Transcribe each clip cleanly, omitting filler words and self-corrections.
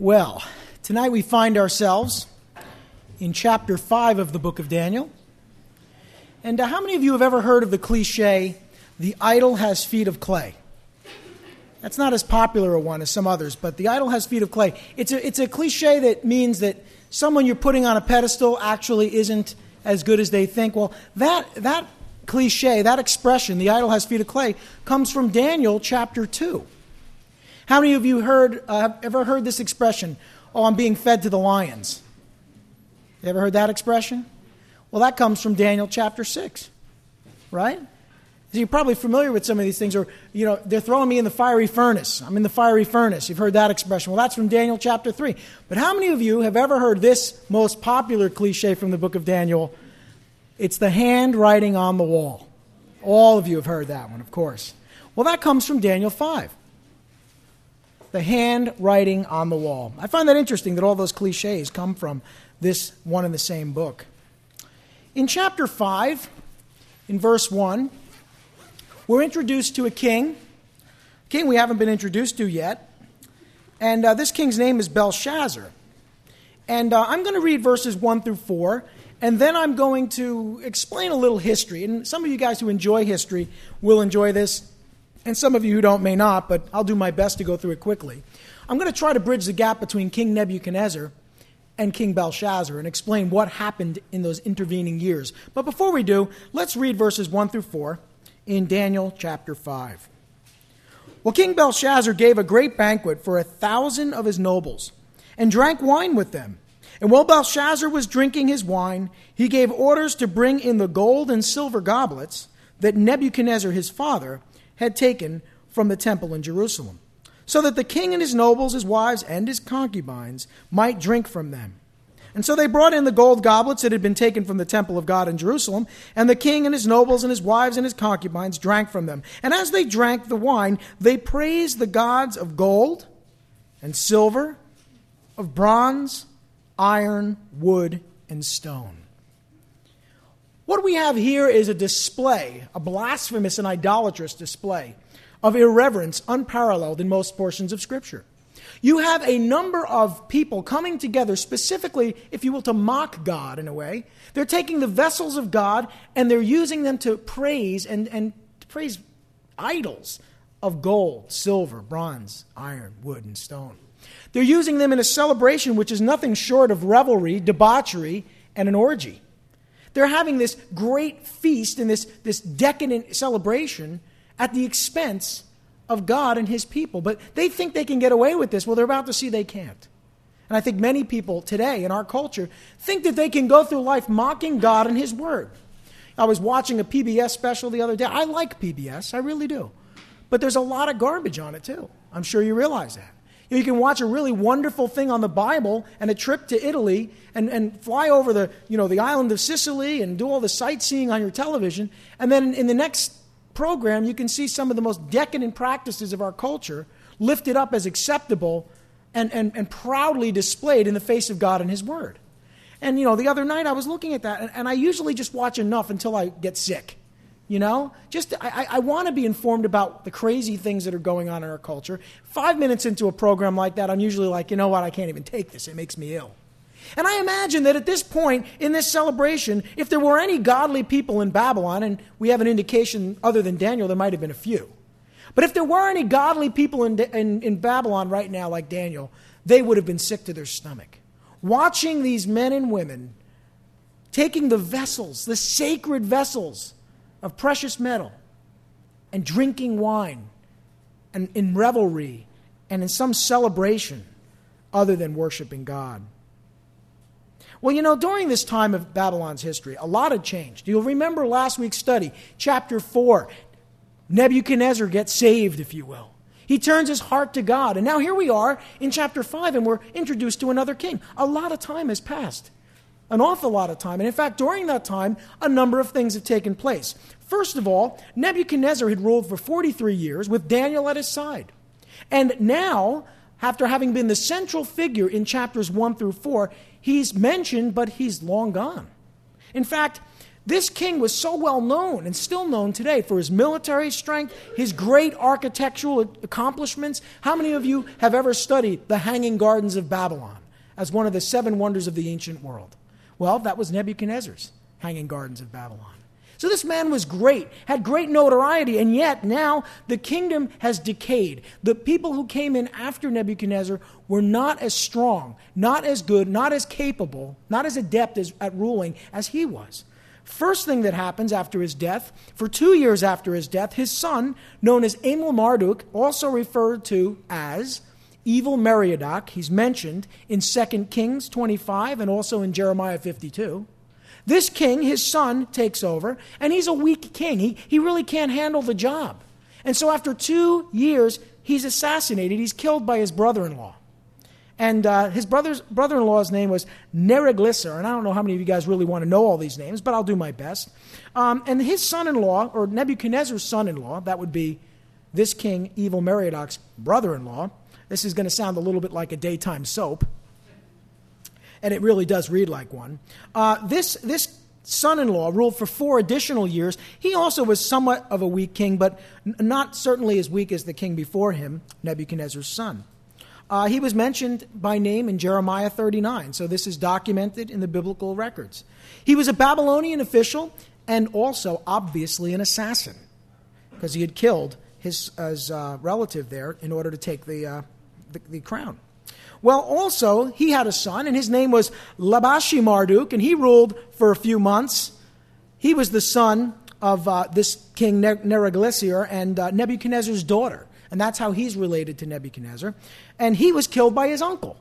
Well, tonight we find ourselves in chapter 5 of the book of Daniel. And how many of you have ever heard of the cliche, the idol has feet of clay? That's not as popular a one as some others, but the idol has feet of clay. It's a cliche that means that someone you're putting on a pedestal actually isn't as good as they think. Well, that cliche, that expression, the idol has feet of clay, comes from Daniel chapter 2. How many of you have ever heard this expression? Oh, I'm being fed to the lions. You ever heard that expression? Well, that comes from Daniel chapter 6, right? So you're probably familiar with some of these things, or, they're throwing me in the fiery furnace. I'm in the fiery furnace. You've heard that expression. Well, that's from Daniel chapter 3. But how many of you have ever heard this most popular cliche from the book of Daniel? It's the handwriting on the wall. All of you have heard that one, of course. Well, that comes from Daniel 5. The handwriting on the wall. I find that interesting that all those cliches come from this one and the same book. In chapter 5, in verse 1, we're introduced to a king we haven't been introduced to yet. And this king's name is Belshazzar. And I'm going to read verses 1 through 4, and then I'm going to explain a little history. And some of you guys who enjoy history will enjoy this, and some of you who don't may not, but I'll do my best to go through it quickly. I'm going to try to bridge the gap between King Nebuchadnezzar and King Belshazzar and explain what happened in those intervening years. But before we do, let's read verses 1 through 4 in Daniel chapter 5. Well, King Belshazzar gave a great banquet for 1,000 of his nobles and drank wine with them. And while Belshazzar was drinking his wine, he gave orders to bring in the gold and silver goblets that Nebuchadnezzar his father had taken from the temple in Jerusalem, so that the king and his nobles, his wives, and his concubines might drink from them. And so they brought in the gold goblets that had been taken from the temple of God in Jerusalem, and the king and his nobles and his wives and his concubines drank from them. And as they drank the wine, they praised the gods of gold and silver, of bronze, iron, wood, and stone. What we have here is a display, a blasphemous and idolatrous display of irreverence unparalleled in most portions of Scripture. You have a number of people coming together specifically, if you will, to mock God in a way. They're taking the vessels of God and they're using them to praise and to praise idols of gold, silver, bronze, iron, wood, and stone. They're using them in a celebration which is nothing short of revelry, debauchery, and an orgy. They're having this great feast and this decadent celebration at the expense of God and his people. But they think they can get away with this. Well, they're about to see they can't. And I think many people today in our culture think that they can go through life mocking God and his word. I was watching a PBS special the other day. I like PBS, I really do. But there's a lot of garbage on it too. I'm sure you realize that. You can watch a really wonderful thing on the Bible and a trip to Italy and fly over the island of Sicily and do all the sightseeing on your television. And then in the next program, you can see some of the most decadent practices of our culture lifted up as acceptable and proudly displayed in the face of God and his word. And, the other night I was looking at that, and I usually just watch enough until I get sick. I want to be informed about the crazy things that are going on in our culture. 5 minutes into a program like that, I'm usually like, you know what, I can't even take this. It makes me ill. And I imagine that at this point in this celebration, if there were any godly people in Babylon, and we have an indication other than Daniel, there might have been a few. But if there were any godly people in Babylon right now like Daniel, they would have been sick to their stomach. Watching these men and women taking the vessels, the sacred vessels of precious metal, and drinking wine, and in revelry, and in some celebration other than worshiping God. Well, during this time of Babylon's history, a lot had changed. You'll remember last week's study, chapter 4. Nebuchadnezzar gets saved, if you will. He turns his heart to God. And now here we are in chapter 5, and we're introduced to another king. A lot of time has passed. An awful lot of time. And in fact, during that time, a number of things have taken place. First of all, Nebuchadnezzar had ruled for 43 years with Daniel at his side. And now, after having been the central figure in chapters 1 through 4, he's mentioned, but he's long gone. In fact, This king was so well known and still known today for his military strength, his great architectural accomplishments. How many of you have ever studied the Hanging Gardens of Babylon as one of the 7 wonders of the ancient world? Well, that was Nebuchadnezzar's Hanging Gardens of Babylon. So this man was great, had great notoriety, and yet now the kingdom has decayed. The people who came in after Nebuchadnezzar were not as strong, not as good, not as capable, not as adept at ruling as he was. First thing that happens after his death, for 2 years after his death, his son, known as Amel-Marduk, also referred to as Evil Merodach, he's mentioned in 2 Kings 25 and also in Jeremiah 52. This king, his son, takes over, and he's a weak king. He really can't handle the job. And so after 2 years, he's assassinated. He's killed by his brother-in-law. And his brother-in-law's name was Neriglissar, and I don't know how many of you guys really want to know all these names, but I'll do my best. And his son-in-law, or Nebuchadnezzar's son-in-law, that would be this king, Evil Merodach's brother-in-law. This is going to sound a little bit like a daytime soap, and it really does read like one. This son-in-law ruled for 4 additional years. He also was somewhat of a weak king, but not certainly as weak as the king before him, Nebuchadnezzar's son. He was mentioned by name in Jeremiah 39, so this is documented in the biblical records. He was a Babylonian official and also, obviously, an assassin, because he had killed his relative there in order to take the crown. Well, also, he had a son, and his name was Labashi-Marduk, and he ruled for a few months. He was the son of this king Neriglissar and Nebuchadnezzar's daughter. And that's how he's related to Nebuchadnezzar. And he was killed by his uncle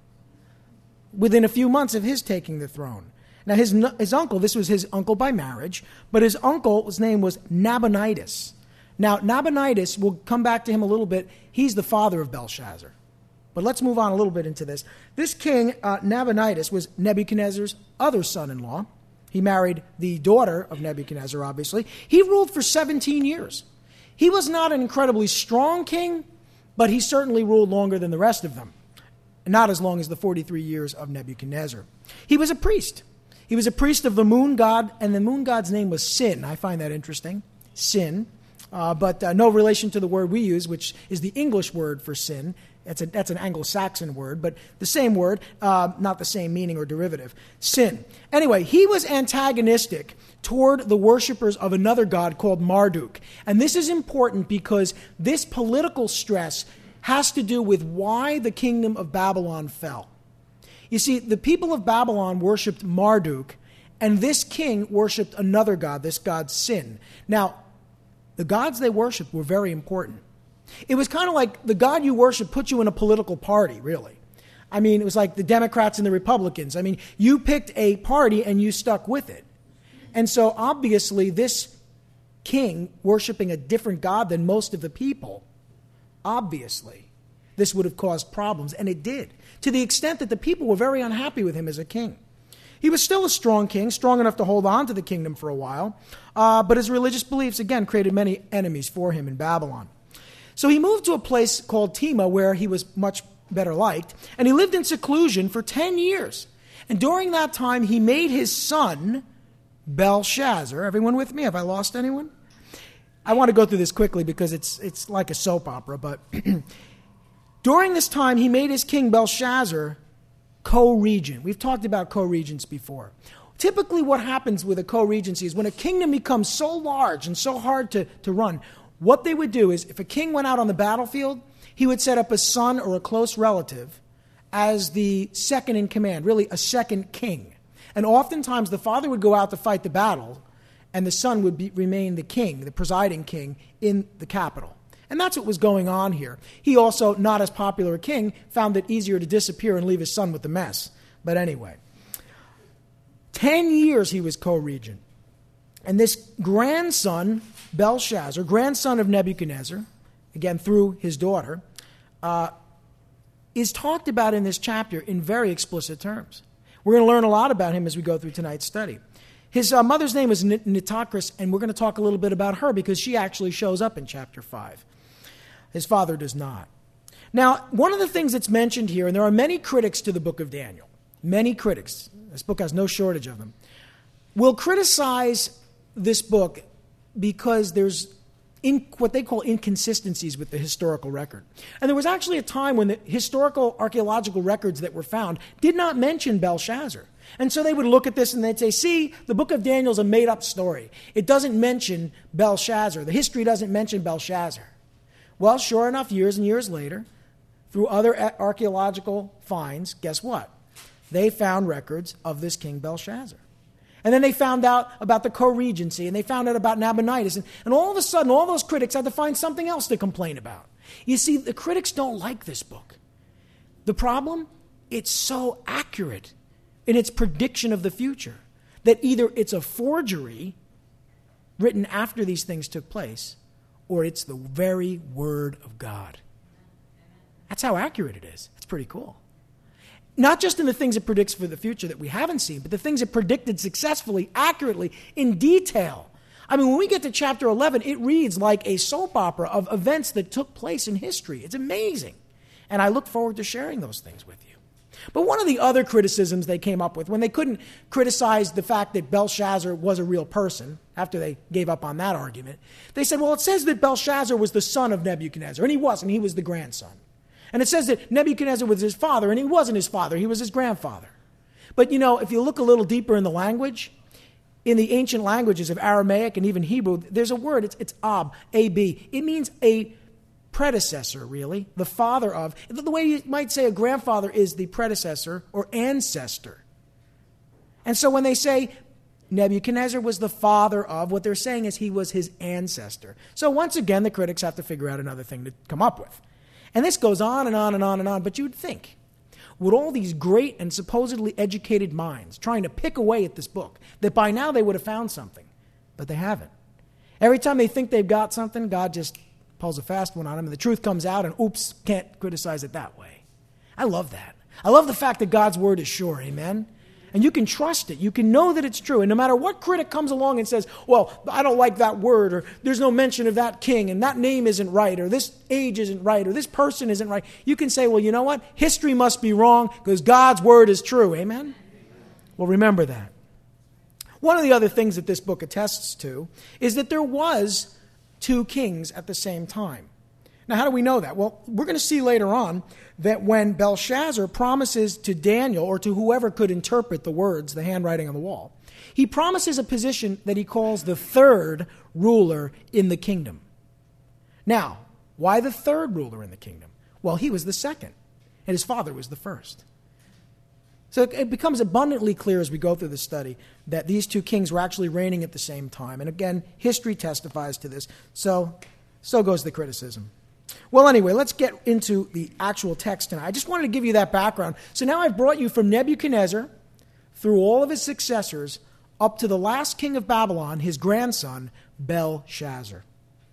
within a few months of his taking the throne. Now, his uncle, this was his uncle by marriage, but his uncle's name was Nabonidus. Now, Nabonidus, we'll come back to him a little bit. He's the father of Belshazzar. But let's move on a little bit into this. This king, Nabonidus, was Nebuchadnezzar's other son-in-law. He married the daughter of Nebuchadnezzar, obviously. He ruled for 17 years. He was not an incredibly strong king, but he certainly ruled longer than the rest of them. Not as long as the 43 years of Nebuchadnezzar. He was a priest. He was a priest of the moon god, and the moon god's name was Sin. I find that interesting. Sin. But no relation to the word we use, which is the English word for sin. That's an Anglo-Saxon word, but the same word, not the same meaning or derivative. Sin. Anyway, he was antagonistic toward the worshipers of another god called Marduk. And this is important because this political stress has to do with why the kingdom of Babylon fell. You see, the people of Babylon worshipped Marduk, and this king worshipped another god, this god Sin. Now, the gods they worshipped were very important. It was kind of like the God you worship put you in a political party, really. I mean, it was like the Democrats and the Republicans. I mean, you picked a party and you stuck with it. And so obviously this king worshiping a different God than most of the people, obviously this would have caused problems. And it did, to the extent that the people were very unhappy with him as a king. He was still a strong king, strong enough to hold on to the kingdom for a while. But his religious beliefs, again, created many enemies for him in Babylon. So he moved to a place called Tema where he was much better liked, and he lived in seclusion for 10 years. And during that time, he made his son, Belshazzar. Everyone with me? Have I lost anyone? I want to go through this quickly because it's like a soap opera, but during this time, he made his king Belshazzar co-regent. We've talked about co-regents before. Typically what happens with a co-regency is when a kingdom becomes so large and so hard to run, what they would do is, if a king went out on the battlefield, he would set up a son or a close relative as the second in command, really a second king. And oftentimes the father would go out to fight the battle, and the son would remain the king, the presiding king, in the capital. And that's what was going on here. He also, not as popular a king, found it easier to disappear and leave his son with the mess. But anyway, 10 years he was co-regent. And this grandson, Belshazzar, grandson of Nebuchadnezzar, again through his daughter, is talked about in this chapter in very explicit terms. We're going to learn a lot about him as we go through tonight's study. His mother's name was Nitocris, and we're going to talk a little bit about her because she actually shows up in chapter 5. His father does not. Now, one of the things that's mentioned here, and there are many critics to the book of Daniel, many critics. This book has no shortage of them. will criticize this book because there's what they call inconsistencies with the historical record. And there was actually a time when the historical archaeological records that were found did not mention Belshazzar. And so they would look at this and they'd say, see, the book of Daniel is a made-up story. It doesn't mention Belshazzar. The history doesn't mention Belshazzar. Well, sure enough, years and years later, through other archaeological finds, guess what? They found records of this king Belshazzar. And then they found out about the co-regency, and they found out about Nabonidus. And all of a sudden, all those critics had to find something else to complain about. You see, the critics don't like this book. The problem? It's so accurate in its prediction of the future that either it's a forgery written after these things took place, or it's the very word of God. That's how accurate it is. It's pretty cool. Not just in the things it predicts for the future that we haven't seen, but the things it predicted successfully, accurately, in detail. I mean, when we get to chapter 11, it reads like a soap opera of events that took place in history. It's amazing. And I look forward to sharing those things with you. But one of the other criticisms they came up with, when they couldn't criticize the fact that Belshazzar was a real person, after they gave up on that argument, they said, well, it says that Belshazzar was the son of Nebuchadnezzar, and he wasn't. He was the grandson. And it says that Nebuchadnezzar was his father, and he wasn't his father. He was his grandfather. But, you know, if you look a little deeper in the language, in the ancient languages of Aramaic and even Hebrew, there's a word, it's ab, A-B. It means a predecessor, really, the father of. The way you might say a grandfather is the predecessor or ancestor. And so when they say Nebuchadnezzar was the father of, what they're saying is he was his ancestor. So once again, the critics have to figure out another thing to come up with. And this goes on and on and on and on, but you'd think, with all these great and supposedly educated minds trying to pick away at this book, that by now they would have found something, but they haven't. Every time they think they've got something, God just pulls a fast one on them, and the truth comes out, and oops, can't criticize it that way. I love that. I love the fact that God's word is sure, amen? And you can trust it. You can know that it's true. And no matter what critic comes along and says, well, I don't like that word, or there's no mention of that king, and that name isn't right, or this age isn't right, or this person isn't right, you can say, well, you know what? History must be wrong because God's word is true. Amen? Well, remember that. One of the other things that this book attests to is that there was two kings at the same time. Now, how do we know that? Well, we're going to see later on that when Belshazzar promises to Daniel, or to whoever could interpret the words, the handwriting on the wall, he promises a position that he calls the third ruler in the kingdom. Now, why the third ruler in the kingdom? Well, he was the second, and his father was the first. So it becomes abundantly clear as we go through the study that these two kings were actually reigning at the same time. And again, history testifies to this. So goes the criticism. Well, anyway, let's get into the actual text tonight. I just wanted to give you that background. So now I've brought you from Nebuchadnezzar through all of his successors up to the last king of Babylon, his grandson, Belshazzar.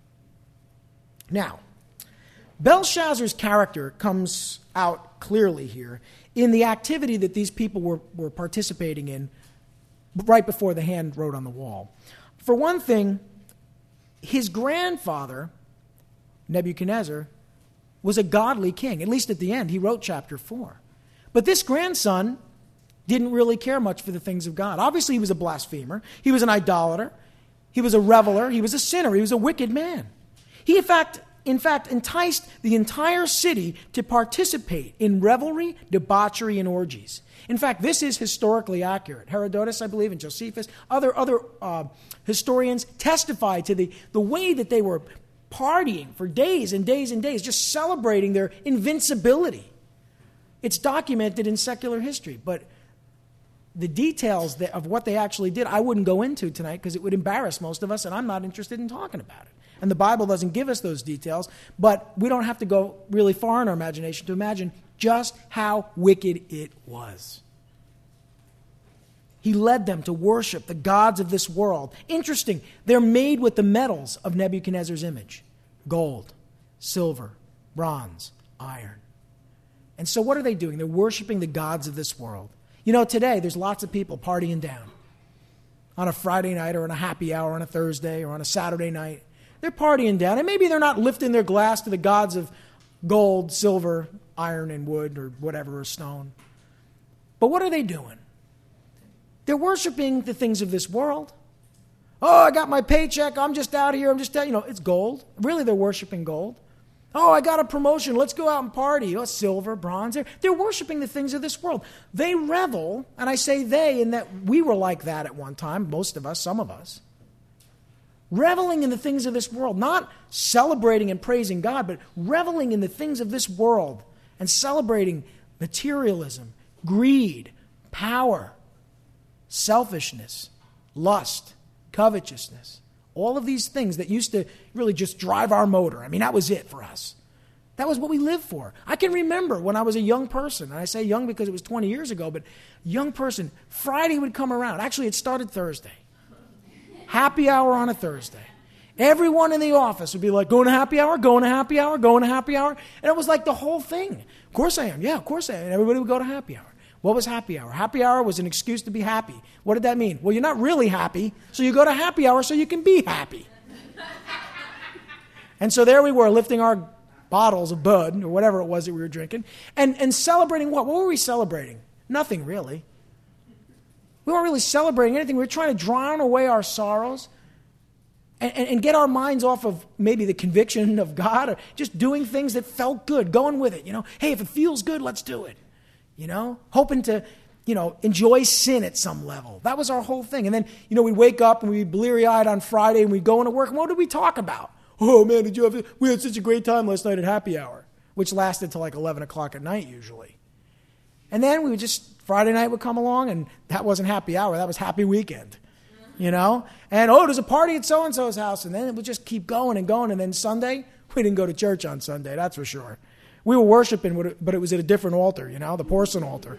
Now, Belshazzar's character comes out clearly here in the activity that these people were participating in right before the hand wrote on the wall. For one thing, his grandfather, Nebuchadnezzar, was a godly king. At least at the end, he wrote chapter 4. But this grandson didn't really care much for the things of God. Obviously, he was a blasphemer. He was an idolater. He was a reveler. He was a sinner. He was a wicked man. He, in fact, enticed the entire city to participate in revelry, debauchery, and orgies. In fact, this is historically accurate. Herodotus, I believe, and Josephus, other historians testify to the way that they were partying for days and days and days, just celebrating their invincibility. It's documented in secular history, but the details of what they actually did, I wouldn't go into tonight because it would embarrass most of us, and I'm not interested in talking about it. And the Bible doesn't give us those details, but we don't have to go really far in our imagination to imagine just how wicked it was. He led them to worship the gods of this world. Interesting, they're made with the metals of Nebuchadnezzar's image: gold, silver, bronze, iron. And so what are they doing? They're worshiping the gods of this world. You know, today there's lots of people partying down on a Friday night or on a happy hour on a Thursday or on a Saturday night. They're partying down, and maybe they're not lifting their glass to the gods of gold, silver, iron, and wood, or whatever, or stone. But what are they doing? They're worshiping the things of this world. Oh, I got my paycheck. I'm just out here. It's gold. Really, they're worshiping gold. Oh, I got a promotion. Let's go out and party. Oh, silver, bronze. They're worshiping the things of this world. They revel, and I say they in that we were like that at one time, most of us, some of us. Reveling in the things of this world, not celebrating and praising God, but reveling in the things of this world and celebrating materialism, greed, power, selfishness, lust, covetousness, all of these things that used to really just drive our motor. I mean, that was it for us. That was what we lived for. I can remember when I was a young person, and I say young because it was 20 years ago, but young person, Friday would come around. Actually, it started Thursday. Happy hour on a Thursday. Everyone in the office would be like, going to happy hour, going to happy hour, going to happy hour. And it was like the whole thing. Of course I am. Yeah, of course I am. And everybody would go to happy hour. What was happy hour? Happy hour was an excuse to be happy. What did that mean? Well, you're not really happy, so you go to happy hour so you can be happy. And so there we were, lifting our bottles of Bud, or whatever it was that we were drinking, and celebrating what? What were we celebrating? Nothing, really. We weren't really celebrating anything. We were trying to drown away our sorrows and get our minds off of maybe the conviction of God, or just doing things that felt good, going with it. Hey, if it feels good, let's do it. Hoping to, enjoy sin at some level. That was our whole thing. And then, we'd wake up and we'd be bleary-eyed on Friday and we'd go into work. And what did we talk about? Oh, man, we had such a great time last night at happy hour, which lasted till like 11 o'clock at night usually. And then Friday night would come along and that wasn't happy hour. That was happy weekend, And, there's a party at so-and-so's house. And then it would just keep going and going. And then Sunday, we didn't go to church on Sunday, that's for sure. We were worshiping, but it was at a different altar, the porcelain altar.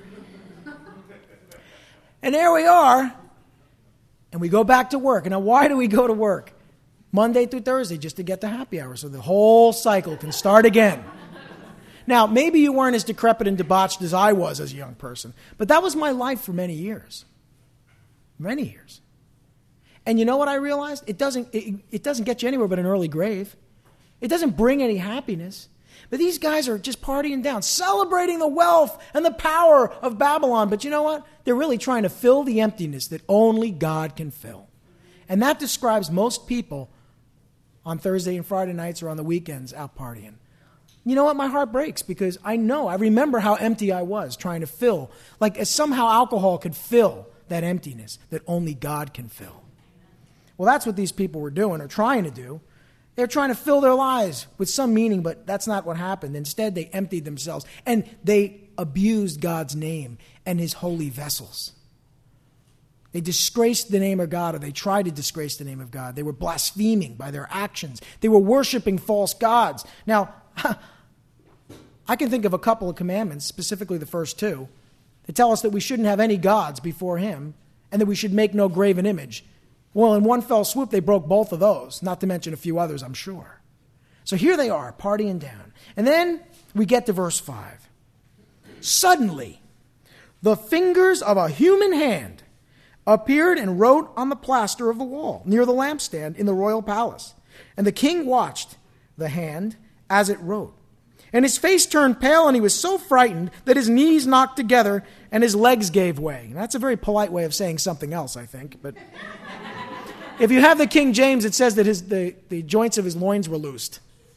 And there we are, and we go back to work. And now why do we go to work? Monday through Thursday, just to get to happy hour, so the whole cycle can start again. Now, maybe you weren't as decrepit and debauched as I was as a young person, but that was my life for many years. Many years. And you know what I realized? It doesn't get you anywhere but an early grave. It doesn't bring any happiness. But these guys are just partying down, celebrating the wealth and the power of Babylon. But you know what? They're really trying to fill the emptiness that only God can fill. And that describes most people on Thursday and Friday nights or on the weekends out partying. You know what? My heart breaks because I remember how empty I was trying to fill, like as somehow alcohol could fill that emptiness that only God can fill. Well, that's what these people were doing or trying to do. They're trying to fill their lives with some meaning, but that's not what happened. Instead, they emptied themselves, and they abused God's name and his holy vessels. They disgraced the name of God, or they tried to disgrace the name of God. They were blaspheming by their actions. They were worshiping false gods. Now, I can think of a couple of commandments, specifically the first two, that tell us that we shouldn't have any gods before him and that we should make no graven image. Well, in one fell swoop, they broke both of those, not to mention a few others, I'm sure. So here they are, partying down. And then we get to verse 5. Suddenly, the fingers of a human hand appeared and wrote on the plaster of the wall near the lampstand in the royal palace. And the king watched the hand as it wrote. And his face turned pale, and he was so frightened that his knees knocked together and his legs gave way. And that's a very polite way of saying something else, I think, but... If you have the King James, it says that the joints of his loins were loosed.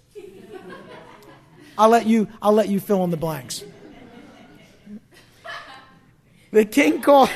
I'll let you fill in the blanks. The king called...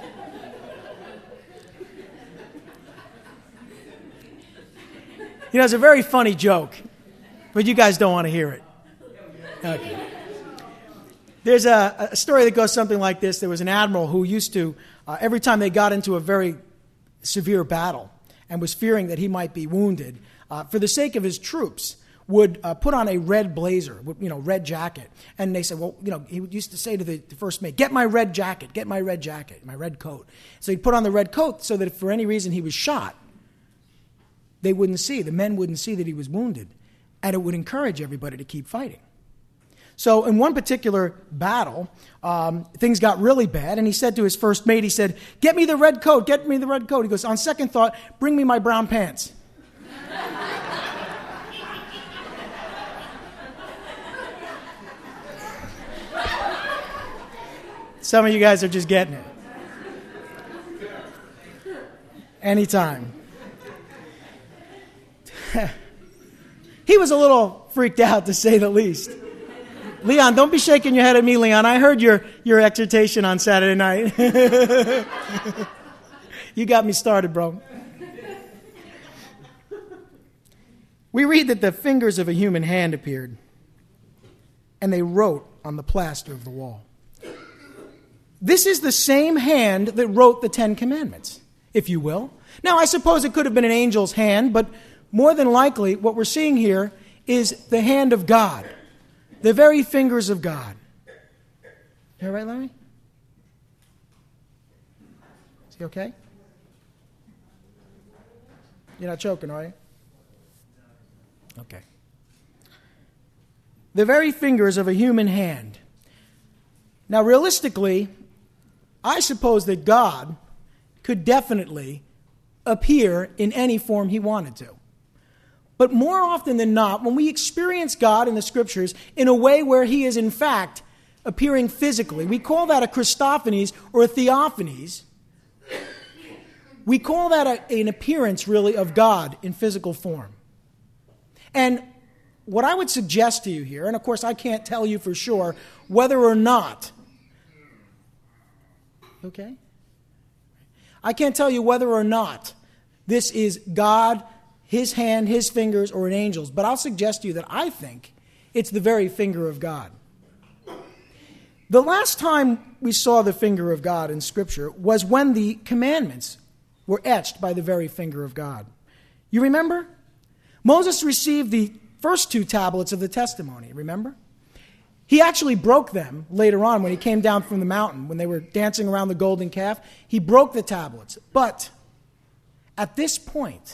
It's a very funny joke, but you guys don't want to hear it. Okay. There's a story that goes something like this. There was an admiral who used to, every time they got into a very severe battle and was fearing that he might be wounded, for the sake of his troops, would put on a red blazer, red jacket. And they said, he used to say to the first mate, get my red jacket, my red coat. So he'd put on the red coat so that if for any reason he was shot, the men wouldn't see that he was wounded. And it would encourage everybody to keep fighting. So in one particular battle, things got really bad, and he said to his first mate, he said, get me the red coat. He goes, on second thought, bring me my brown pants. Some of you guys are just getting it. Anytime. He was a little freaked out, to say the least. Leon, don't be shaking your head at me, Leon. I heard your exhortation on Saturday night. You got me started, bro. We read that the fingers of a human hand appeared, and they wrote on the plaster of the wall. This is the same hand that wrote the Ten Commandments, if you will. Now, I suppose it could have been an angel's hand, but more than likely, what we're seeing here is the hand of God, the very fingers of God. You all right, Larry? Is he okay? You're not choking, are you? Okay. The very fingers of a human hand. Now, realistically, I suppose that God could definitely appear in any form he wanted to. But more often than not, when we experience God in the Scriptures in a way where he is in fact appearing physically, we call that a Christophanies or a theophanies. We call that an appearance, really, of God in physical form. And what I would suggest to you here, and of course I can't tell you for sure whether or not, okay? I can't tell you whether or not this is God, his hand, his fingers, or an angel's, but I'll suggest to you that I think it's the very finger of God. The last time we saw the finger of God in Scripture was when the commandments were etched by the very finger of God. You remember? Moses received the first 2 tablets of the testimony, remember? He actually broke them later on when he came down from the mountain, when they were dancing around the golden calf. He broke the tablets. But at this point,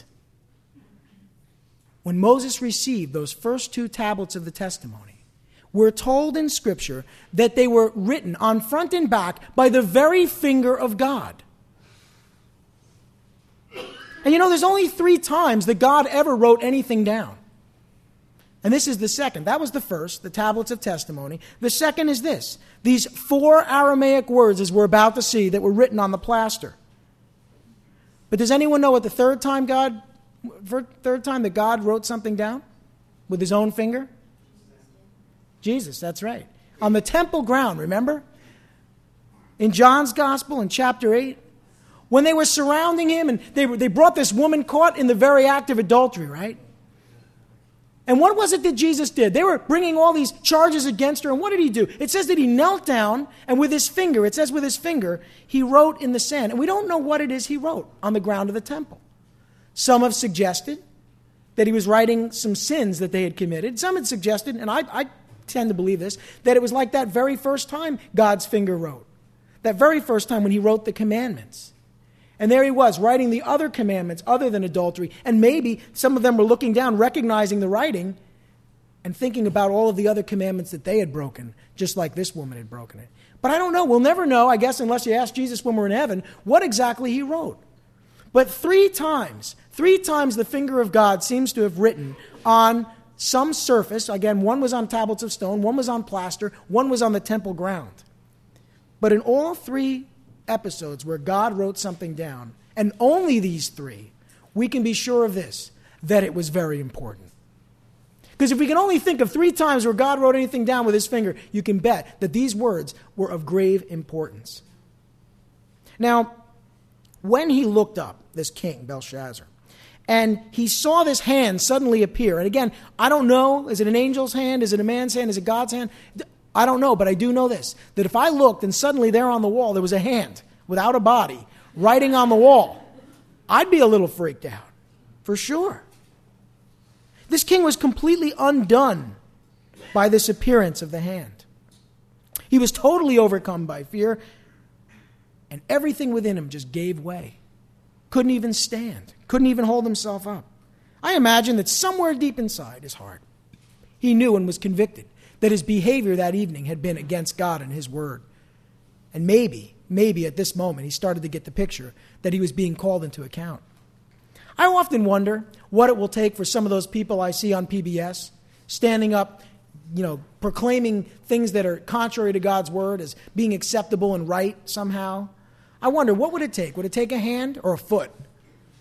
when Moses received those first 2 tablets of the testimony, we're told in Scripture that they were written on front and back by the very finger of God. And you know, there's only 3 times that God ever wrote anything down. And this is the second. That was the first, the tablets of testimony. The second is this. These 4 Aramaic words, as we're about to see, that were written on the plaster. But does anyone know what the third time that God wrote something down with his own finger? Jesus, that's right. On the temple ground, remember? In John's Gospel, in chapter 8, when they were surrounding him and they brought this woman caught in the very act of adultery, right? And what was it that Jesus did? They were bringing all these charges against her, and what did he do? It says that he knelt down, and with his finger, it says with his finger, he wrote in the sand. And we don't know what it is he wrote on the ground of the temple. Some have suggested that he was writing some sins that they had committed. Some had suggested, and I tend to believe this, that it was like that very first time God's finger wrote. That very first time when he wrote the commandments. And there he was, writing the other commandments other than adultery. And maybe some of them were looking down, recognizing the writing, and thinking about all of the other commandments that they had broken, just like this woman had broken it. But I don't know. We'll never know, I guess, unless you ask Jesus when we're in heaven, what exactly he wrote. But 3 times the finger of God seems to have written on some surface. Again, one was on tablets of stone, one was on plaster, one was on the temple ground. But in all 3 episodes where God wrote something down, and only these 3, we can be sure of this, that it was very important. Because if we can only think of 3 times where God wrote anything down with his finger, you can bet that these words were of grave importance. Now, when he looked up, this king, Belshazzar, and he saw this hand suddenly appear, and again, I don't know, is it an angel's hand, is it a man's hand, is it God's hand? I don't know, but I do know this, that if I looked and suddenly there on the wall there was a hand without a body writing on the wall, I'd be a little freaked out, for sure. This king was completely undone by this appearance of the hand. He was totally overcome by fear, and everything within him just gave way. Couldn't even stand, couldn't even hold himself up. I imagine that somewhere deep inside his heart, he knew and was convicted that his behavior that evening had been against God and his word. And maybe at this moment, he started to get the picture that he was being called into account. I often wonder what it will take for some of those people I see on PBS standing up, proclaiming things that are contrary to God's word as being acceptable and right somehow. I wonder, what would it take? Would it take a hand or a foot?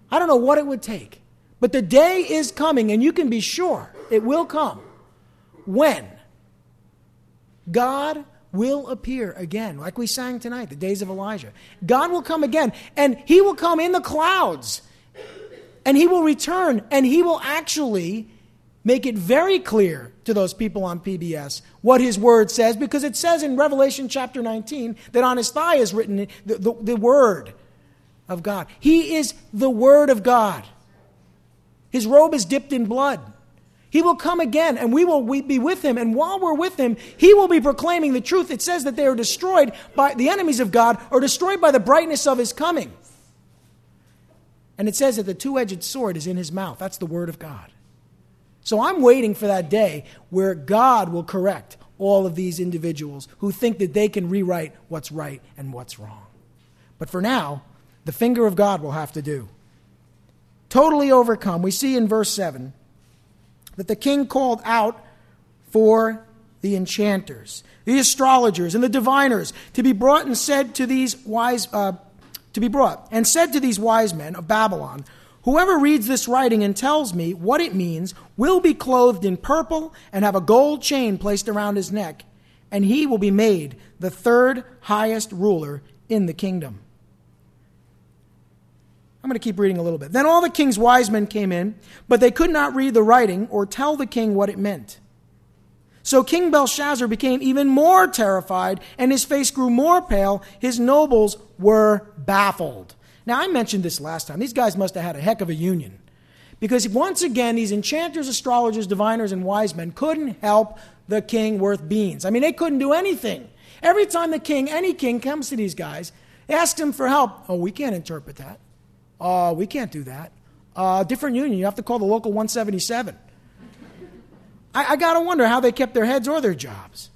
I don't know what it would take. But the day is coming, and you can be sure it will come, when God will appear again, like we sang tonight, the days of Elijah. God will come again, and he will come in the clouds, and he will return, and he will actually make it very clear to those people on PBS what his word says, because it says in Revelation chapter 19 that on his thigh is written the word of God. He is the word of God. His robe is dipped in blood. He will come again, and we will be with him. And while we're with him, he will be proclaiming the truth. It says that they are destroyed by the enemies of God, or destroyed by the brightness of his coming. And it says that the two-edged sword is in his mouth. That's the word of God. So I'm waiting for that day where God will correct all of these individuals who think that they can rewrite what's right and what's wrong. But for now, the finger of God will have to do. Totally overcome. We see in verse 7 that the king called out for the enchanters, the astrologers, and the diviners to be brought, and said to these wise men of Babylon, whoever reads this writing and tells me what it means will be clothed in purple and have a gold chain placed around his neck, and he will be made the third highest ruler in the kingdom. I'm going to keep reading a little bit. Then all the king's wise men came in, but they could not read the writing or tell the king what it meant. So King Belshazzar became even more terrified, and his face grew more pale. His nobles were baffled. Now, I mentioned this last time. These guys must have had a heck of a union. Because once again, these enchanters, astrologers, diviners, and wise men couldn't help the king worth beans. I mean, they couldn't do anything. Every time any king comes to these guys, asks them for help. Oh, we can't interpret that. We can't do that. Different union. You have to call the local 177. I got to wonder how they kept their heads or their jobs.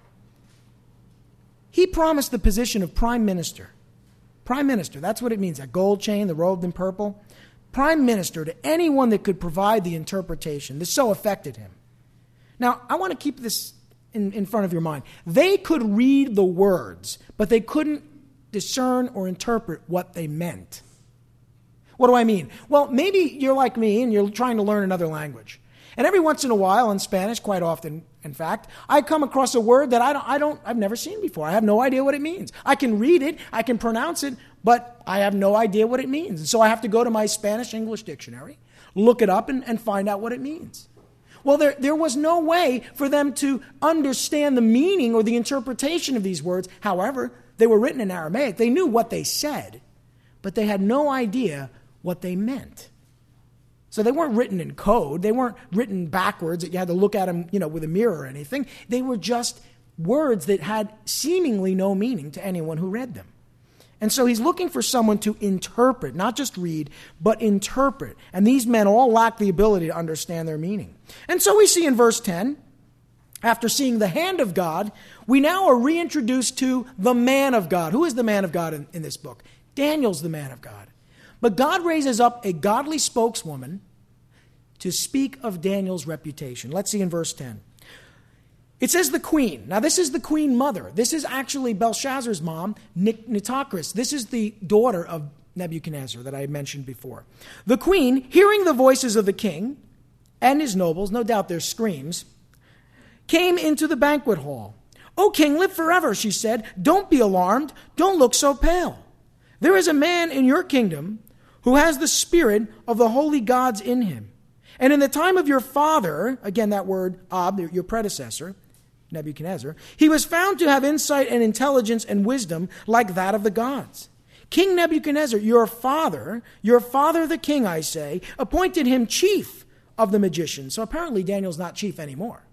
He promised the position of prime minister. Prime minister, that's what it means. That gold chain, the robed in purple. Prime minister to anyone that could provide the interpretation. This so affected him. Now, I want to keep this in front of your mind. They could read the words, but they couldn't discern or interpret what they meant. What do I mean? Well, maybe you're like me and you're trying to learn another language. And every once in a while, in Spanish, quite often, in fact, I come across a word that I've never seen before. I have no idea what it means. I can read it, I can pronounce it, but I have no idea what it means. And so I have to go to my Spanish-English dictionary, look it up, and find out what it means. Well, there was no way for them to understand the meaning or the interpretation of these words. However, they were written in Aramaic. They knew what they said, but they had no idea what they meant. So they weren't written in code. They weren't written backwards that you had to look at them, with a mirror or anything. They were just words that had seemingly no meaning to anyone who read them. And so he's looking for someone to interpret, not just read, but interpret. And these men all lack the ability to understand their meaning. And so we see in verse 10, after seeing the hand of God, we now are reintroduced to the man of God. Who is the man of God in this book? Daniel's the man of God. But God raises up a godly spokeswoman to speak of Daniel's reputation. Let's see in verse 10. It says the queen. Now, this is the queen mother. This is actually Belshazzar's mom, Nitocris. This is the daughter of Nebuchadnezzar that I had mentioned before. The queen, hearing the voices of the king and his nobles, no doubt their screams, came into the banquet hall. "O king, live forever," she said. "Don't be alarmed. Don't look so pale. There is a man in your kingdom who has the spirit of the holy gods in him. And in the time of your father," again that word, your predecessor, Nebuchadnezzar, "he was found to have insight and intelligence and wisdom like that of the gods. King Nebuchadnezzar, your father the king, I say, appointed him chief of the magicians." So apparently Daniel's not chief anymore.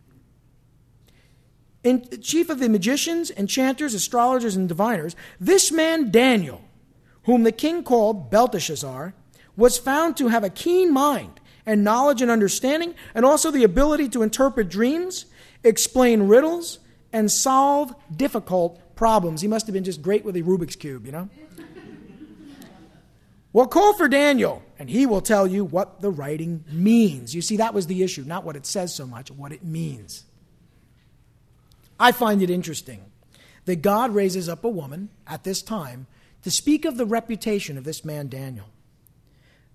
Chief of the magicians, enchanters, astrologers, and diviners, this man Daniel, whom the king called Belteshazzar, was found to have a keen mind and knowledge and understanding, and also the ability to interpret dreams, explain riddles, and solve difficult problems. He must have been just great with a Rubik's Cube, Well, call for Daniel, and he will tell you what the writing means. You see, that was the issue, not what it says so much, what it means. I find it interesting that God raises up a woman at this time to speak of the reputation of this man Daniel.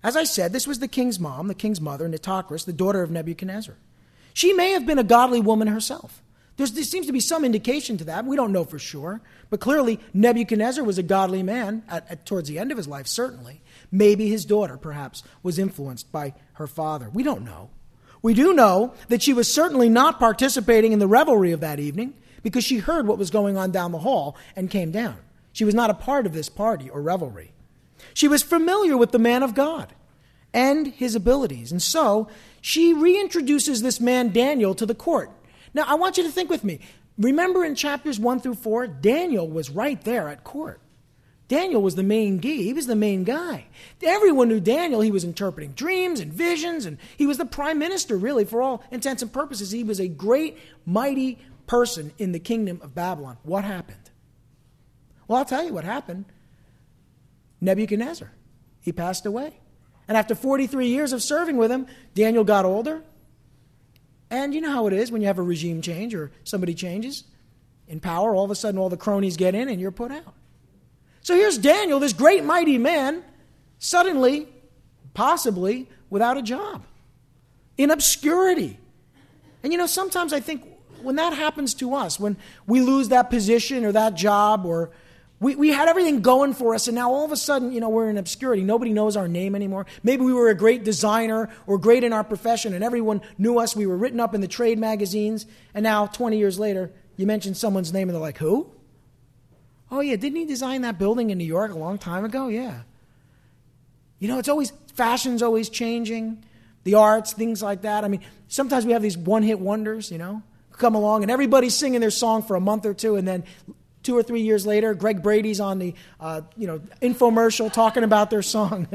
As I said, this was the king's mom, the king's mother, Nitocris, the daughter of Nebuchadnezzar. She may have been a godly woman herself. There seems to be some indication to that. We don't know for sure. But clearly, Nebuchadnezzar was a godly man towards the end of his life, certainly. Maybe his daughter, perhaps, was influenced by her father. We don't know. We do know that she was certainly not participating in the revelry of that evening because she heard what was going on down the hall and came down. She was not a part of this party or revelry. She was familiar with the man of God and his abilities. And so she reintroduces this man Daniel to the court. Now, I want you to think with me. Remember in chapters 1 through 4, Daniel was right there at court. Daniel was the main guy. He was the main guy. Everyone knew Daniel. He was interpreting dreams and visions, and he was the prime minister, really, for all intents and purposes. He was a great, mighty person in the kingdom of Babylon. What happened? Well, I'll tell you what happened. Nebuchadnezzar. He passed away. And after 43 years of serving with him, Daniel got older. And you know how it is when you have a regime change or somebody changes in power, all of a sudden all the cronies get in and you're put out. So here's Daniel, this great mighty man, suddenly, possibly, without a job, in obscurity. And you know, sometimes I think when that happens to us, when we lose that position or that job, or we had everything going for us, and now all of a sudden, you know, we're in obscurity. Nobody knows our name anymore. Maybe we were a great designer or great in our profession, and everyone knew us. We were written up in the trade magazines, and now, 20 years later, you mention someone's name, and they're like, who? Oh, yeah, didn't he design that building in New York a long time ago? Yeah. You know, fashion's always changing, the arts, things like that. I mean, sometimes we have these one-hit wonders, you know, come along, and everybody's singing their song for a month or two, and then 2 or 3 years later, Greg Brady's on the, infomercial talking about their song.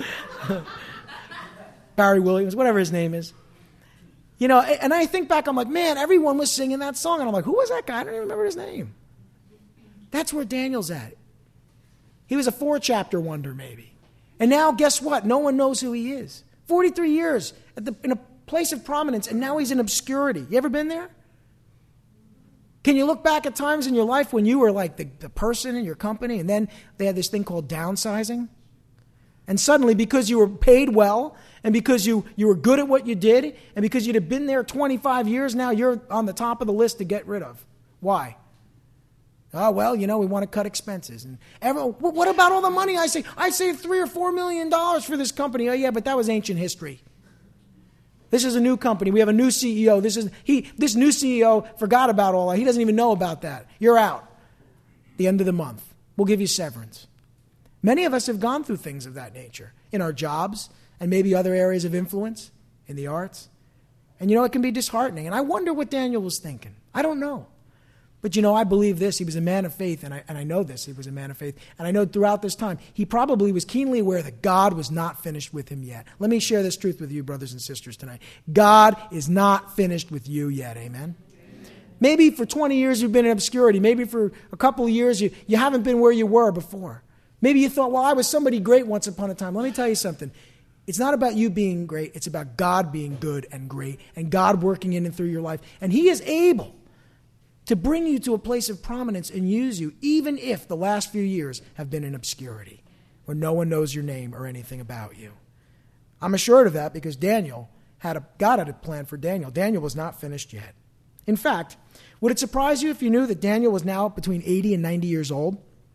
Barry Williams, whatever his name is. You know, and I think back, I'm like, man, everyone was singing that song. And I'm like, who was that guy? I don't even remember his name. That's where Daniel's at. He was a 4-chapter wonder, maybe. And now, guess what? No one knows who he is. 43 years in a place of prominence, and now he's in obscurity. You ever been there? Can you look back at times in your life when you were like the person in your company, and then they had this thing called downsizing? And suddenly, because you were paid well, and because you were good at what you did, and because you'd have been there 25 years, now you're on the top of the list to get rid of. Why? Oh, well, you know, we want to cut expenses. And what about all the money I saved? I saved $3 or $4 million for this company. Oh, yeah, but that was ancient history. This is a new company. We have a new CEO. This new CEO forgot about all that. He doesn't even know about that. You're out. The end of the month. We'll give you severance. Many of us have gone through things of that nature in our jobs and maybe other areas of influence in the arts. And you know, it can be disheartening. And I wonder what Daniel was thinking. I don't know. But you know, I believe this. He was a man of faith, and I know this. He was a man of faith. And I know throughout this time, he probably was keenly aware that God was not finished with him yet. Let me share this truth with you, brothers and sisters, tonight. God is not finished with you yet. Amen? Maybe for 20 years you've been in obscurity. Maybe for a couple of years you haven't been where you were before. Maybe you thought, well, I was somebody great once upon a time. Let me tell you something. It's not about you being great. It's about God being good and great and God working in and through your life. And he is able to bring you to a place of prominence and use you, even if the last few years have been in obscurity, where no one knows your name or anything about you. I'm assured of that because God had a plan for Daniel. Daniel was not finished yet. In fact, would it surprise you if you knew that Daniel was now between 80 and 90 years old?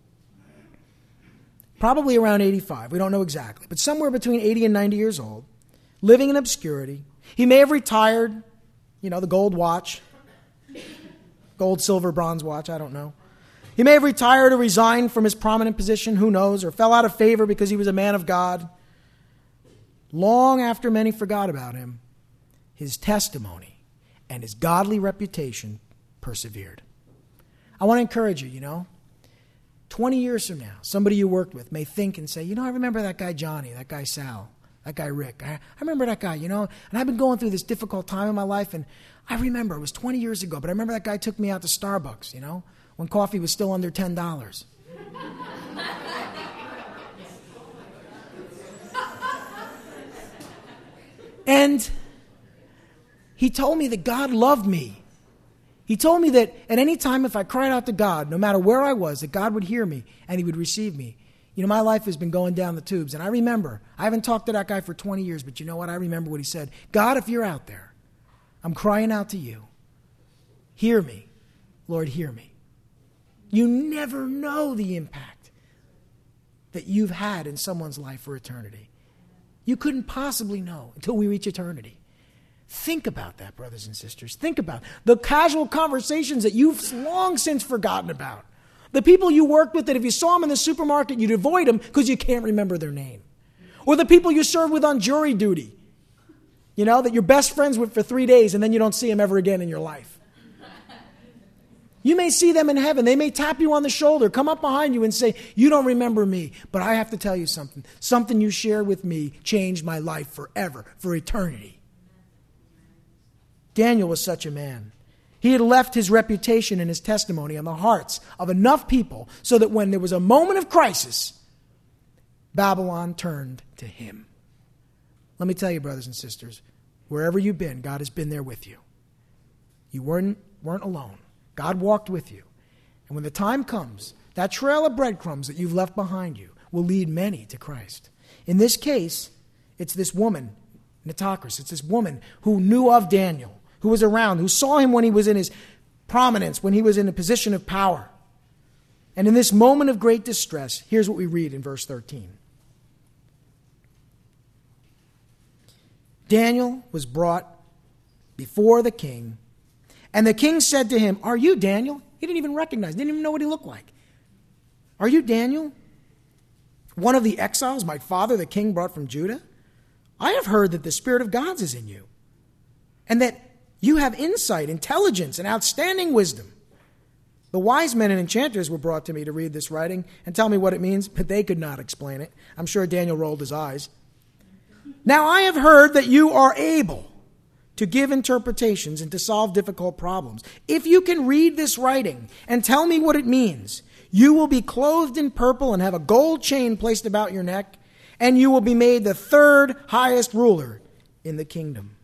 Probably around 85. We don't know exactly, but somewhere between 80 and 90 years old, living in obscurity. He may have retired, the gold watch. Gold, silver, bronze watch, I don't know. He may have retired or resigned from his prominent position, who knows, or fell out of favor because he was a man of God. Long after many forgot about him, his testimony and his godly reputation persevered. I want to encourage you, 20 years from now, somebody you worked with may think and say, I remember that guy Johnny, that guy Sal, that guy Rick. I remember that guy, and I've been going through this difficult time in my life, and I remember, it was 20 years ago, but I remember that guy took me out to Starbucks, when coffee was still under $10. And he told me that God loved me. He told me that at any time if I cried out to God, no matter where I was, that God would hear me and he would receive me. You know, my life has been going down the tubes, and I remember, I haven't talked to that guy for 20 years, but you know what? I remember what he said. God, if you're out there, I'm crying out to you. Hear me. Lord, hear me. You never know the impact that you've had in someone's life for eternity. You couldn't possibly know until we reach eternity. Think about that, brothers and sisters. Think about the casual conversations that you've long since forgotten about. The people you worked with that if you saw them in the supermarket, you'd avoid them because you can't remember their name. Or the people you served with on jury duty, you know, that you're best friends with for 3 days and then you don't see them ever again in your life. You may see them in heaven. They may tap you on the shoulder, come up behind you and say, you don't remember me, but I have to tell you something. Something you shared with me changed my life forever, for eternity. Daniel was such a man. He had left his reputation and his testimony on the hearts of enough people so that when there was a moment of crisis, Babylon turned to him. Let me tell you, brothers and sisters, wherever you've been, God has been there with you. You weren't alone. God walked with you. And when the time comes, that trail of breadcrumbs that you've left behind you will lead many to Christ. In this case, it's this woman, Nitocris. It's this woman who knew of Daniel, who was around, who saw him when he was in his prominence, when he was in a position of power. And in this moment of great distress, here's what we read in verse 13. Daniel was brought before the king, and the king said to him, "Are you Daniel?" He didn't even recognize, didn't even know what he looked like. "Are you Daniel, one of the exiles my father the king brought from Judah? I have heard that the Spirit of God is in you, and that you have insight, intelligence, and outstanding wisdom. The wise men and enchanters were brought to me to read this writing and tell me what it means, but they could not explain it." I'm sure Daniel rolled his eyes. "Now I have heard that you are able to give interpretations and to solve difficult problems. If you can read this writing and tell me what it means, you will be clothed in purple and have a gold chain placed about your neck, and you will be made the third highest ruler in the kingdom."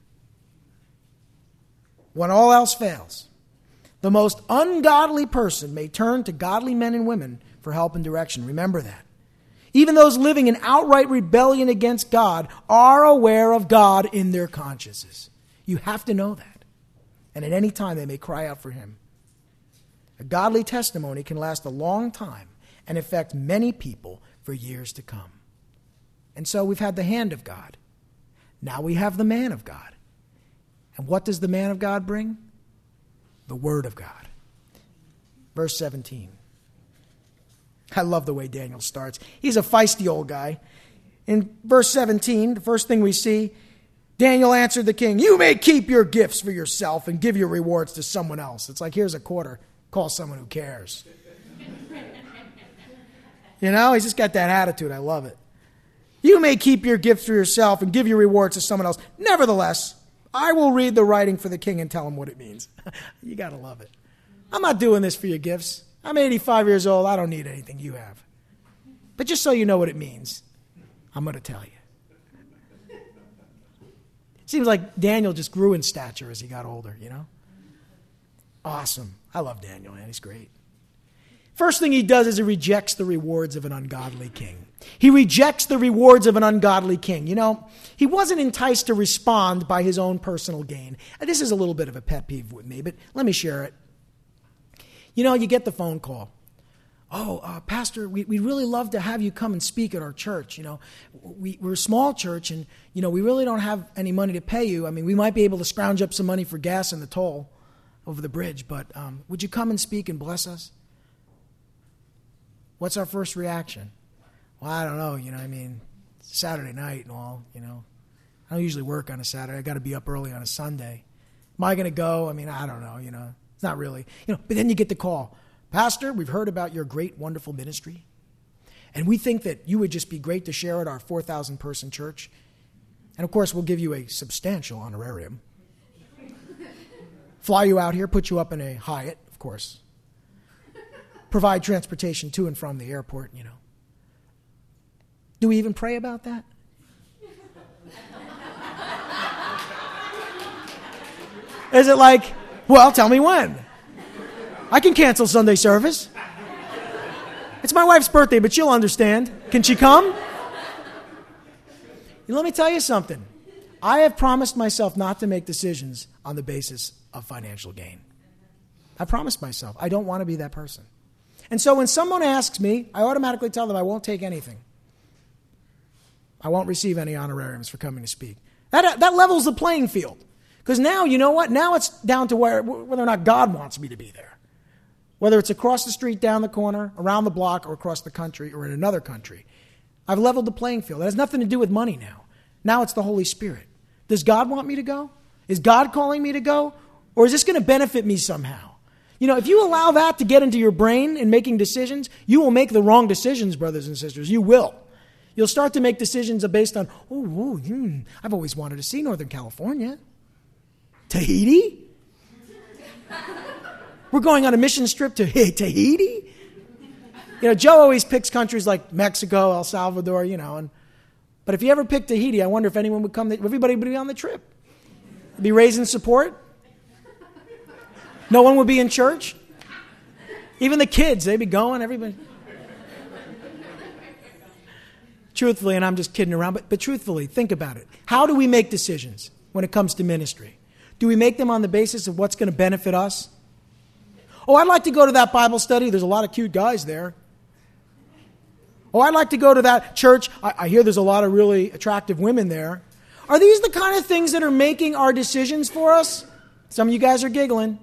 When all else fails, the most ungodly person may turn to godly men and women for help and direction. Remember that. Even those living in outright rebellion against God are aware of God in their consciences. You have to know that. And at any time they may cry out for him. A godly testimony can last a long time and affect many people for years to come. And so we've had the hand of God. Now we have the man of God. And what does the man of God bring? The word of God. Verse 17. I love the way Daniel starts. He's a feisty old guy. In verse 17, the first thing we see, Daniel answered the king, "You may keep your gifts for yourself and give your rewards to someone else." It's like, here's a quarter. Call someone who cares. You know, he's just got that attitude. I love it. "You may keep your gifts for yourself and give your rewards to someone else. Nevertheless, I will read the writing for the king and tell him what it means." You got to love it. I'm not doing this for your gifts. I'm 85 years old. I don't need anything you have. But just so you know what it means, I'm going to tell you. Seems like Daniel just grew in stature as he got older, you know? Awesome. I love Daniel, man. He's great. First thing he does is he rejects the rewards of an ungodly king. He rejects the rewards of an ungodly king. You know, he wasn't enticed to respond by his own personal gain. And this is a little bit of a pet peeve with me, but let me share it. You know, you get the phone call. "Oh, Pastor, we'd really love to have you come and speak at our church. You know, we're a small church and, you know, we really don't have any money to pay you. I mean, we might be able to scrounge up some money for gas and the toll over the bridge, but would you come and speak and bless us?" What's our first reaction? "Well, I don't know, you know, I mean, it's Saturday night and all, you know. I don't usually work on a Saturday. I got to be up early on a Sunday. Am I going to go? I mean, I don't know, you know. It's not really, you know." But then you get the call. "Pastor, we've heard about your great, wonderful ministry, and we think that you would just be great to share at our 4,000-person church. And, of course, we'll give you a substantial honorarium. Fly you out here, put you up in a Hyatt, of course. Provide transportation to and from the airport, you know. Do we even pray about that? Is it like, well, tell me when. I can cancel Sunday service. It's my wife's birthday, but she'll understand. Can she come? Let me tell you something. I have promised myself not to make decisions on the basis of financial gain. I promised myself. I don't want to be that person. And so when someone asks me, I automatically tell them I won't take anything. I won't receive any honorariums for coming to speak. That levels the playing field. Because now, you know what? Now it's down to whether or not God wants me to be there. Whether it's across the street, down the corner, around the block, or across the country, or in another country. I've leveled the playing field. It has nothing to do with money now. Now it's the Holy Spirit. Does God want me to go? Is God calling me to go? Or is this going to benefit me somehow? You know, if you allow that to get into your brain in making decisions, you will make the wrong decisions, brothers and sisters. You will. You'll start to make decisions based on, I've always wanted to see Northern California. Tahiti? We're going on a mission trip to Tahiti? You know, Joe always picks countries like Mexico, El Salvador, but if you ever pick Tahiti, I wonder if anyone would come, everybody would be on the trip. Be raising support. No one would be in church. Even the kids, they'd be going, everybody. Truthfully, and I'm just kidding around, but truthfully, think about it. How do we make decisions when it comes to ministry? Do we make them on the basis of what's going to benefit us? Oh, I'd like to go to that Bible study. There's a lot of cute guys there. Oh, I'd like to go to that church. I hear there's a lot of really attractive women there. Are these the kind of things that are making our decisions for us? Some of you guys are giggling.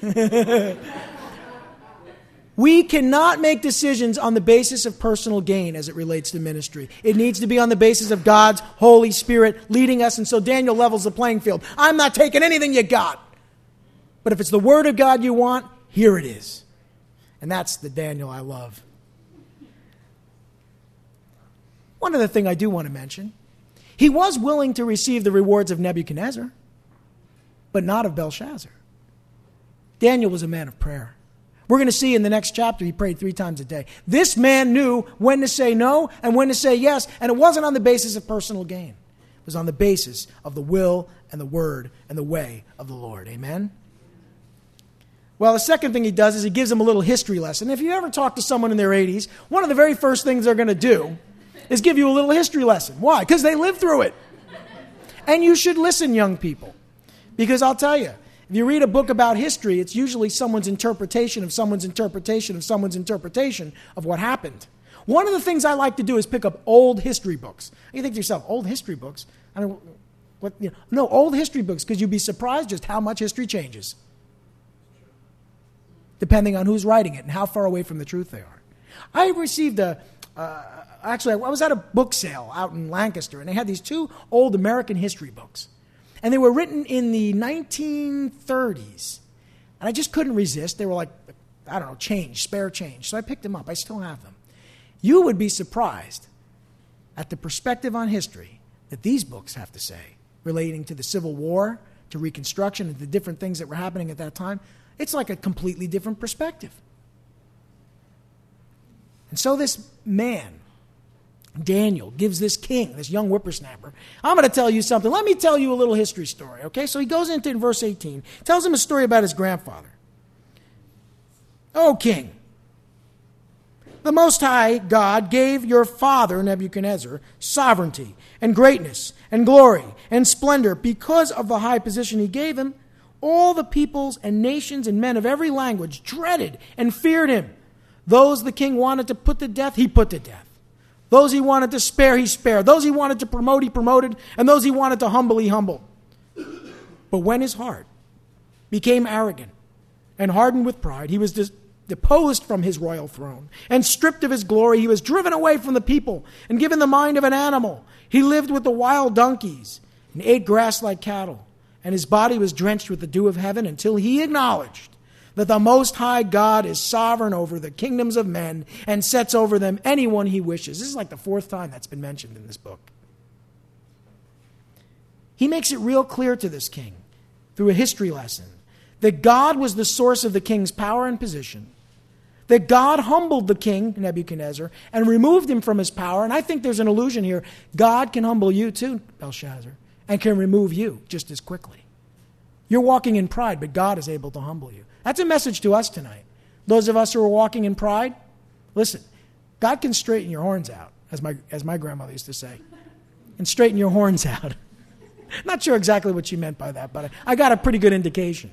We cannot make decisions on the basis of personal gain as it relates to ministry. It needs to be on the basis of God's Holy Spirit leading us. And so Daniel levels the playing field. I'm not taking anything you got. But if it's the Word of God you want, here it is. And that's the Daniel I love. One other thing I do want to mention. He was willing to receive the rewards of Nebuchadnezzar, but not of Belshazzar. Daniel was a man of prayer. We're going to see in the next chapter he prayed 3 times a day. This man knew when to say no and when to say yes, and it wasn't on the basis of personal gain. It was on the basis of the will and the word and the way of the Lord. Amen? Well, the second thing he does is he gives them a little history lesson. If you ever talk to someone in their 80s, one of the very first things they're going to do is give you a little history lesson. Why? Because they lived through it. And you should listen, young people. Because I'll tell you, if you read a book about history, it's usually someone's interpretation of someone's interpretation of someone's interpretation of what happened. One of the things I like to do is pick up old history books. You think to yourself, old history books? I mean, no, old history books, because you'd be surprised just how much history changes, depending on who's writing it and how far away from the truth they are. I received I was at a book sale out in Lancaster, and they had these 2 old American history books. And they were written in the 1930s. And I just couldn't resist. They were like, spare change. So I picked them up. I still have them. You would be surprised at the perspective on history that these books have to say, relating to the Civil War, to Reconstruction, and the different things that were happening at that time. It's like a completely different perspective. And so this man, Daniel, gives this king, this young whippersnapper, I'm going to tell you something. Let me tell you a little history story, okay? So he goes into, in verse 18, tells him a story about his grandfather. O king, the Most High God gave your father, Nebuchadnezzar, sovereignty and greatness and glory and splendor. Because of the high position he gave him, all the peoples and nations and men of every language dreaded and feared him. Those the king wanted to put to death, he put to death. Those he wanted to spare, he spared. Those he wanted to promote, he promoted. And those he wanted to humble, he humbled. But when his heart became arrogant and hardened with pride, he was deposed from his royal throne. And stripped of his glory, he was driven away from the people and given the mind of an animal. He lived with the wild donkeys and ate grass like cattle. And his body was drenched with the dew of heaven until he acknowledged that the Most High God is sovereign over the kingdoms of men and sets over them anyone he wishes. This is like the 4th time that's been mentioned in this book. He makes it real clear to this king through a history lesson that God was the source of the king's power and position, that God humbled the king, Nebuchadnezzar, and removed him from his power. And I think there's an allusion here. God can humble you too, Belshazzar, and can remove you just as quickly. You're walking in pride, but God is able to humble you. That's a message to us tonight. Those of us who are walking in pride, listen, God can straighten your horns out, as my grandmother used to say. And straighten your horns out. Not sure exactly what she meant by that, but I got a pretty good indication.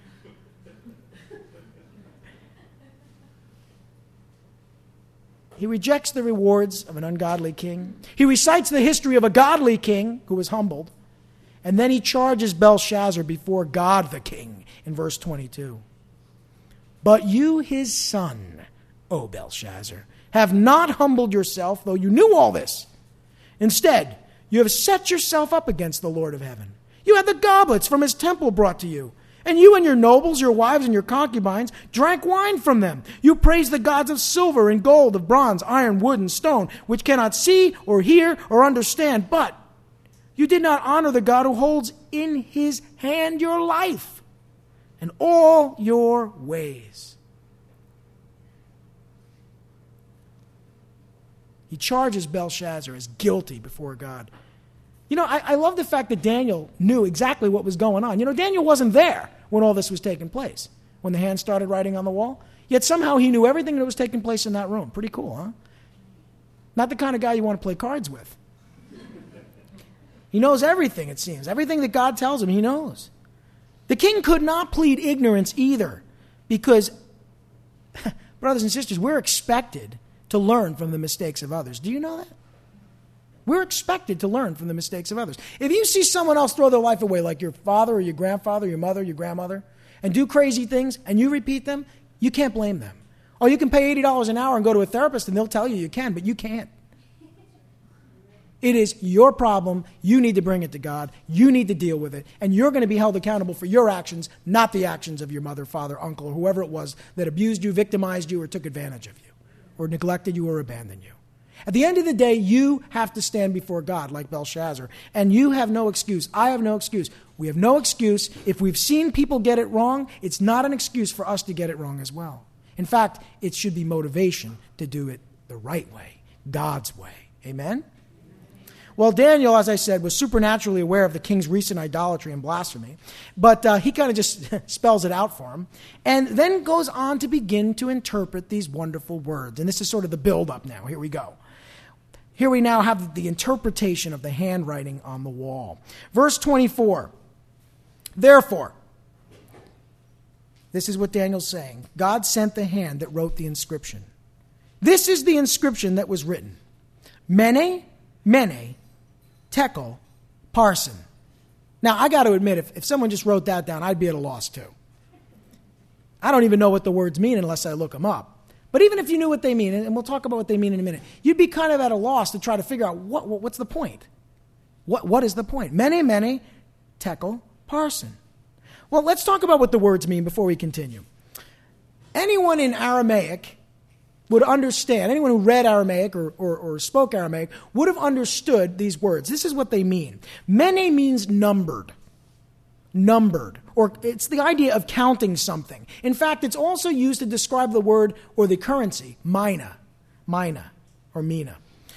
He rejects the rewards of an ungodly king. He recites the history of a godly king who was humbled. And then he charges Belshazzar before God the king in verse 22. But you, his son, O Belshazzar, have not humbled yourself, though you knew all this. Instead, you have set yourself up against the Lord of heaven. You had the goblets from his temple brought to you. And you and your nobles, your wives, and your concubines drank wine from them. You praised the gods of silver and gold, of bronze, iron, wood, and stone, which cannot see or hear or understand. But you did not honor the God who holds in his hand your life and all your ways. He charges Belshazzar as guilty before God. You know, I love the fact that Daniel knew exactly what was going on. You know, Daniel wasn't there when all this was taking place, when the hand started writing on the wall. Yet somehow he knew everything that was taking place in that room. Pretty cool, huh? Not the kind of guy you want to play cards with. He knows everything, it seems. Everything that God tells him, he knows. The king could not plead ignorance either, because, brothers and sisters, we're expected to learn from the mistakes of others. Do you know that? We're expected to learn from the mistakes of others. If you see someone else throw their life away, like your father or your grandfather, your mother, your grandmother, and do crazy things, and you repeat them, you can't blame them. Or you can pay $80 an hour and go to a therapist, and they'll tell you can, but you can't. It is your problem. You need to bring it to God. You need to deal with it. And you're going to be held accountable for your actions, not the actions of your mother, father, uncle, or whoever it was that abused you, victimized you, or took advantage of you, or neglected you, or abandoned you. At the end of the day, you have to stand before God like Belshazzar. And you have no excuse. I have no excuse. We have no excuse. If we've seen people get it wrong, it's not an excuse for us to get it wrong as well. In fact, it should be motivation to do it the right way, God's way. Amen? Well, Daniel, as I said, was supernaturally aware of the king's recent idolatry and blasphemy, but he kind of just spells it out for him, and then goes on to begin to interpret these wonderful words. And this is sort of the build-up now. Here we go. Here we now have the interpretation of the handwriting on the wall. Verse 24. Therefore, this is what Daniel's saying. God sent the hand that wrote the inscription. This is the inscription that was written. Mene, Mene, Tekel, Parsin. Now, I got to admit, if someone just wrote that down, I'd be at a loss too. I don't even know what the words mean unless I look them up. But even if you knew what they mean, and we'll talk about what they mean in a minute, you'd be kind of at a loss to try to figure out what's the point. What is the point? Mene, Mene, Tekel, Parsin. Well, let's talk about what the words mean before we continue. Anyone in Aramaic would understand, anyone who read Aramaic or spoke Aramaic would have understood these words. This is what they mean. Mene means numbered. Numbered. Or it's the idea of counting something. In fact, it's also used to describe the word or the currency, mina, or mina.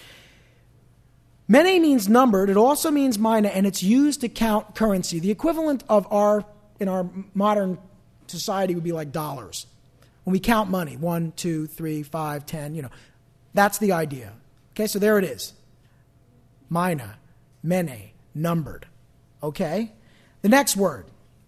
Mene means numbered. It also means mina, and it's used to count currency. The equivalent of in our modern society would be like dollars. When we count money, 1, 2, 3, 5, 10, that's the idea. Okay, so there it is. Mina, mene, numbered. Okay? The next word,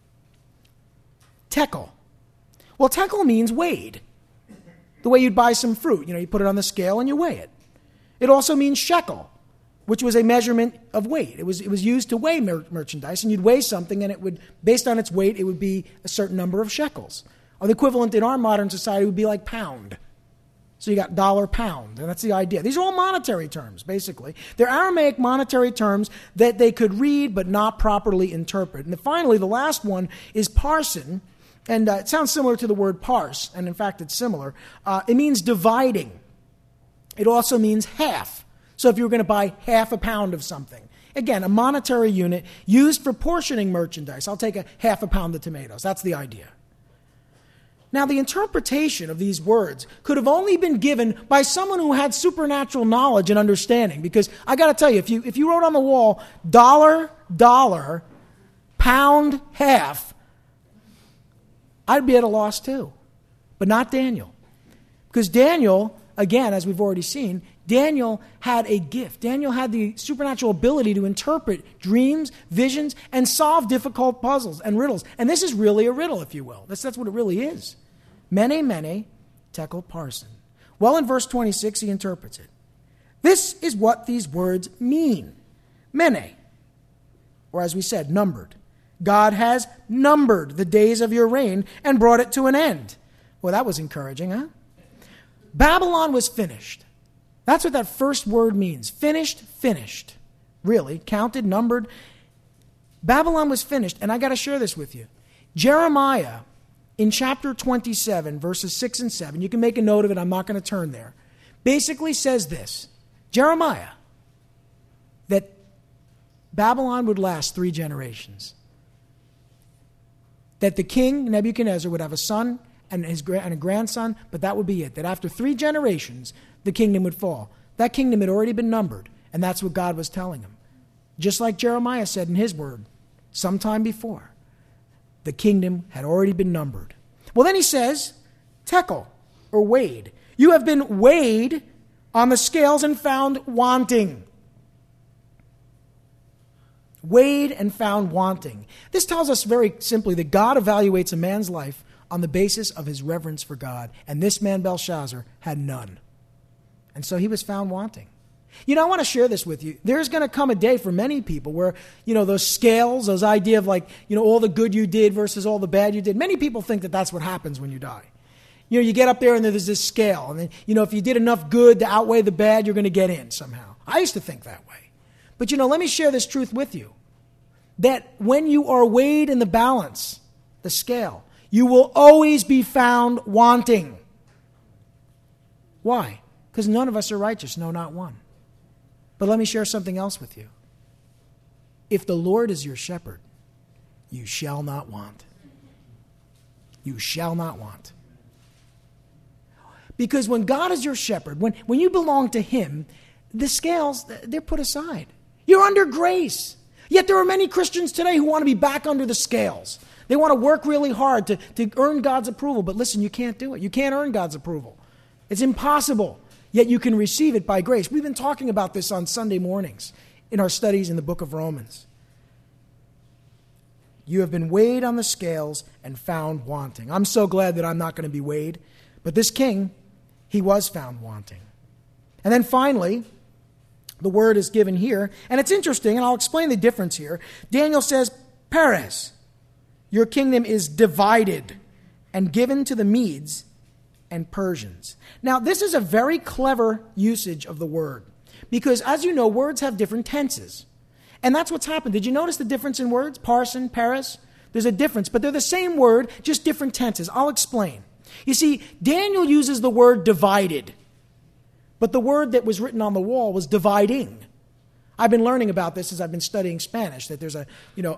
tekel. Well, tekel means weighed. The way you'd buy some fruit. You put it on the scale and you weigh it. It also means shekel, which was a measurement of weight. It was used to weigh merchandise, and you'd weigh something, and it would, based on its weight, it would be a certain number of shekels. Or the equivalent in our modern society would be like pound. So you got dollar, pound, and that's the idea. These are all monetary terms, basically. They're Aramaic monetary terms that they could read but not properly interpret. And finally, the last one is parsin, and it sounds similar to the word parse, and in fact it's similar. It means dividing. It also means half. So if you were going to buy half a pound of something, again, a monetary unit used for portioning merchandise. I'll take a half a pound of tomatoes. That's the idea. Now, the interpretation of these words could have only been given by someone who had supernatural knowledge and understanding. Because I got to tell you, if you wrote on the wall, dollar, pound, half, I'd be at a loss too. But not Daniel. Because Daniel again, as we've already seen, Daniel had a gift. Daniel had the supernatural ability to interpret dreams, visions, and solve difficult puzzles and riddles. And this is really a riddle, if you will. That's what it really is. Mene, mene, tekel, parsin. Well, in verse 26, he interprets it. This is what these words mean. Mene, or as we said, numbered. God has numbered the days of your reign and brought it to an end. Well, that was encouraging, huh? Babylon was finished. That's what that first word means. Finished, finished. Really, counted, numbered. Babylon was finished, and I got to share this with you. Jeremiah, in chapter 27, verses 6 and 7, you can make a note of it, I'm not going to turn there, basically says this. Jeremiah, that Babylon would last 3 generations. That the king, Nebuchadnezzar, would have a son and a grandson, but that would be it. That after 3 generations, the kingdom would fall. That kingdom had already been numbered, and that's what God was telling him. Just like Jeremiah said in his word, sometime before, the kingdom had already been numbered. Well, then he says, tekel, or weighed. You have been weighed on the scales and found wanting. Weighed and found wanting. This tells us very simply that God evaluates a man's life on the basis of his reverence for God. And this man, Belshazzar, had none. And so he was found wanting. You know, I want to share this with you. There's going to come a day for many people where, those scales, those idea of all the good you did versus all the bad you did. Many people think that that's what happens when you die. You get up there and there's this scale. And then, if you did enough good to outweigh the bad, you're going to get in somehow. I used to think that way. But, let me share this truth with you. That when you are weighed in the balance, the scale, you will always be found wanting. Why? Because none of us are righteous, no, not one. But let me share something else with you. If the Lord is your shepherd, you shall not want. You shall not want. Because when God is your shepherd, when you belong to him, the scales, they're put aside. You're under grace. Yet there are many Christians today who want to be back under the scales. They want to work really hard to earn God's approval. But listen, you can't do it. You can't earn God's approval. It's impossible. Yet you can receive it by grace. We've been talking about this on Sunday mornings in our studies in the book of Romans. You have been weighed on the scales and found wanting. I'm so glad that I'm not going to be weighed. But this king, he was found wanting. And then finally, the word is given here. And it's interesting, and I'll explain the difference here. Daniel says, Peres, your kingdom is divided and given to the Medes and Persians. Now, this is a very clever usage of the word. Because, as you know, words have different tenses. And that's what's happened. Did you notice the difference in words? Parsin, Peres? There's a difference, but they're the same word, just different tenses. I'll explain. You see, Daniel uses the word divided. But the word that was written on the wall was dividing. I've been learning about this as I've been studying Spanish, that there's a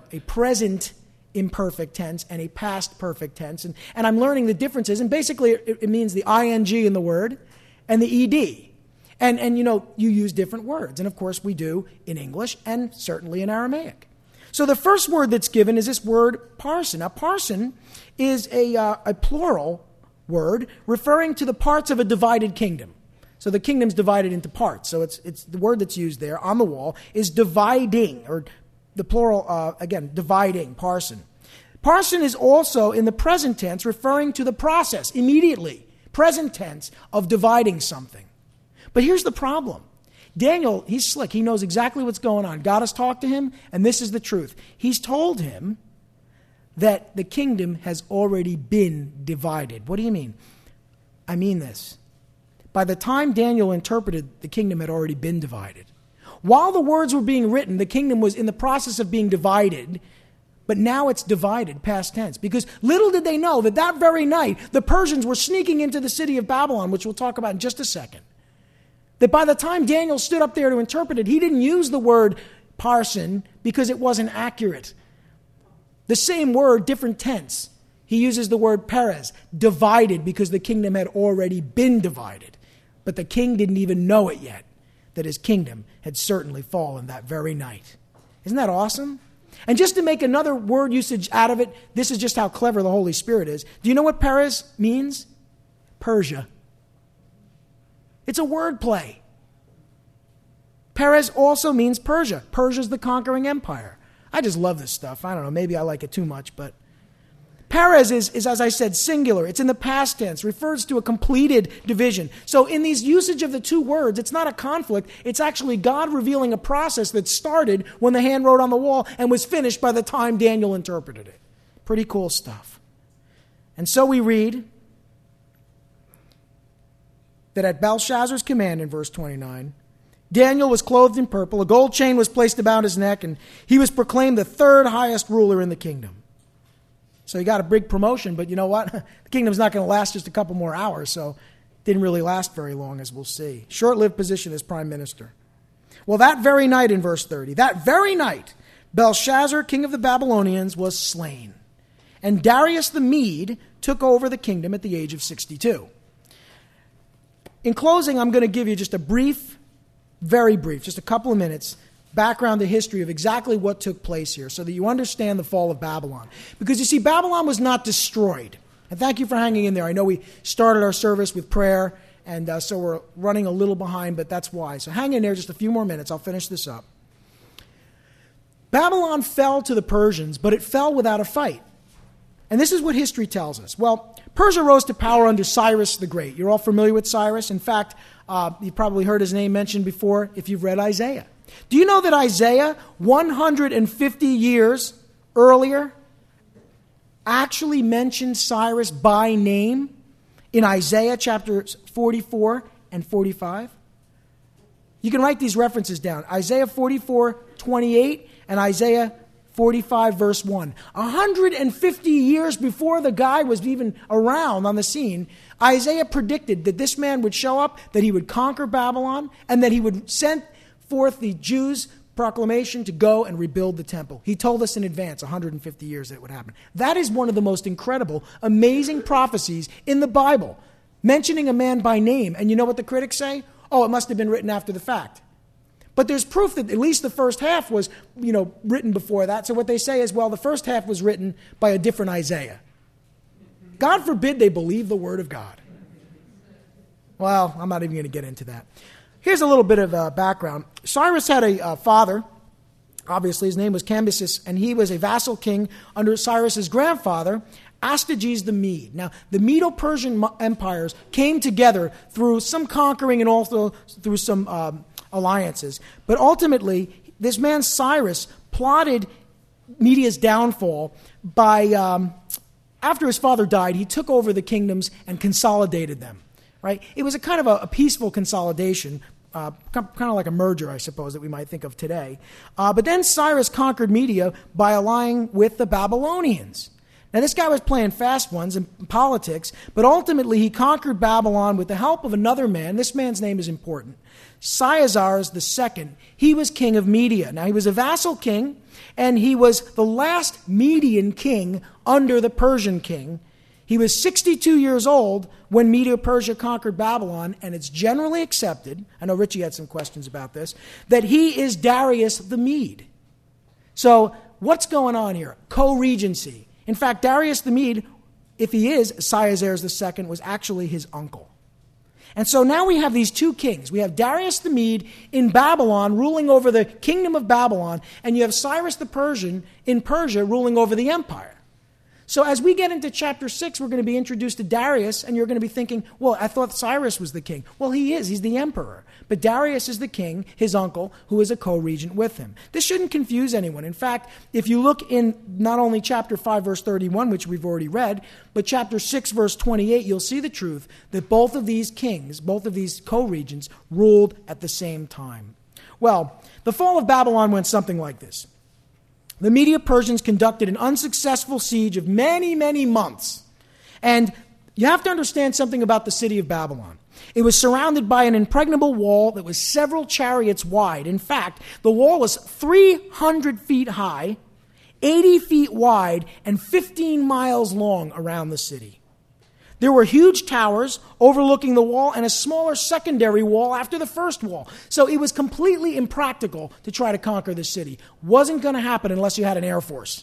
present imperfect tense and a past perfect tense. And I'm learning the differences. And basically, it means the ing in the word and the ed. And you use different words. And of course, we do in English and certainly in Aramaic. So the first word that's given is this word parsin. Now, parsin is a plural word referring to the parts of a divided kingdom. So the kingdom's divided into parts. So it's the word that's used there on the wall is dividing, or the plural, dividing, parsin. Parsin is also in the present tense referring to the process, immediately, present tense of dividing something. But here's the problem. Daniel, he's slick. He knows exactly what's going on. God has talked to him, and this is the truth. He's told him that the kingdom has already been divided. What do you mean? I mean this. By the time Daniel interpreted, the kingdom had already been divided. While the words were being written, the kingdom was in the process of being divided, but now it's divided, past tense. Because little did they know that very night, the Persians were sneaking into the city of Babylon, which we'll talk about in just a second. That by the time Daniel stood up there to interpret it, he didn't use the word parsin because it wasn't accurate. The same word, different tense. He uses the word Peres, divided, because the kingdom had already been divided. But the king didn't even know it yet, that his kingdom had certainly fallen that very night. Isn't that awesome? And just to make another word usage out of it, this is just how clever the Holy Spirit is. Do you know what Peres means? Persia. It's a word play. Perez also means Persia. Persia's the conquering empire. I just love this stuff. I don't know, maybe I like it too much, but Perez is, as I said, singular. It's in the past tense, refers to a completed division. So in these usage of the two words, it's not a conflict. It's actually God revealing a process that started when the hand wrote on the wall and was finished by the time Daniel interpreted it. Pretty cool stuff. And so we read that at Belshazzar's command in verse 29, Daniel was clothed in purple, a gold chain was placed about his neck, and he was proclaimed the third highest ruler in the kingdom. So he got a big promotion, but you know what? The kingdom's not going to last just a couple more hours, so it didn't really last very long, as we'll see. Short-lived position as prime minister. Well, that very night in verse 30, that very night, Belshazzar, king of the Babylonians, was slain. And Darius the Mede took over the kingdom at the age of 62. In closing, I'm going to give you just a brief, very brief, just a couple of minutes, background, the history of exactly what took place here so that you understand the fall of Babylon. Because you see, Babylon was not destroyed. And thank you for hanging in there. I know we started our service with prayer, and so we're running a little behind, but that's why. So hang in there just a few more minutes. I'll finish this up. Babylon fell to the Persians, but it fell without a fight. And this is what history tells us. Well, Persia rose to power under Cyrus the Great. You're all familiar with Cyrus. In fact, you've probably heard his name mentioned before if you've read Isaiah. Do you know that Isaiah, 150 years earlier, actually mentioned Cyrus by name in Isaiah chapters 44 and 45? You can write these references down. Isaiah 44:28 and Isaiah 45 verse 1. 150 years before the guy was even around on the scene, Isaiah predicted that this man would show up, that he would conquer Babylon, and that he would send forth the Jews' proclamation to go and rebuild the temple. He told us in advance, 150 years, that it would happen. That is one of the most incredible, amazing prophecies in the Bible, mentioning a man by name. And you know what the critics say? Oh, it must have been written after the fact. But there's proof that at least the first half was, written before that. So what they say is, well, the first half was written by a different Isaiah. God forbid they believe the word of God. Well, I'm not even going to get into that. Here's a little bit of background. Cyrus had a father. Obviously, his name was Cambyses, and he was a vassal king under Cyrus's grandfather, Astyages the Mede. Now, the Medo-Persian empires came together through some conquering and also through some alliances. But ultimately, this man Cyrus plotted Media's downfall by, after his father died, he took over the kingdoms and consolidated them. Right? It was a kind of a peaceful consolidation, kind of like a merger, I suppose, that we might think of today. But then Cyrus conquered Media by allying with the Babylonians. Now, this guy was playing fast ones in politics, but ultimately he conquered Babylon with the help of another man. This man's name is important. Cyaxares II. He was king of Media. Now, he was a vassal king, and he was the last Median king under the Persian king. He was 62 years old when Medo-Persia conquered Babylon, and it's generally accepted, I know Richie had some questions about this, that he is Darius the Mede. So what's going on here? Co-regency. In fact, Darius the Mede, if he is Cyaxares II, was actually his uncle. And so now we have these two kings. We have Darius the Mede in Babylon ruling over the kingdom of Babylon, and you have Cyrus the Persian in Persia ruling over the empire. So as we get into chapter 6, we're going to be introduced to Darius, and you're going to be thinking, well, I thought Cyrus was the king. Well, he is. He's the emperor. But Darius is the king, his uncle, who is a co-regent with him. This shouldn't confuse anyone. In fact, if you look in not only chapter 5, verse 31, which we've already read, but chapter 6, verse 28, you'll see the truth that both of these kings, both of these co-regents, ruled at the same time. Well, the fall of Babylon went something like this. The Medo-Persians conducted an unsuccessful siege of many, many months. And you have to understand something about the city of Babylon. It was surrounded by an impregnable wall that was several chariots wide. In fact, the wall was 300 feet high, 80 feet wide, and 15 miles long around the city. There were huge towers overlooking the wall and a smaller secondary wall after the first wall. So it was completely impractical to try to conquer the city. Wasn't going to happen unless you had an air force.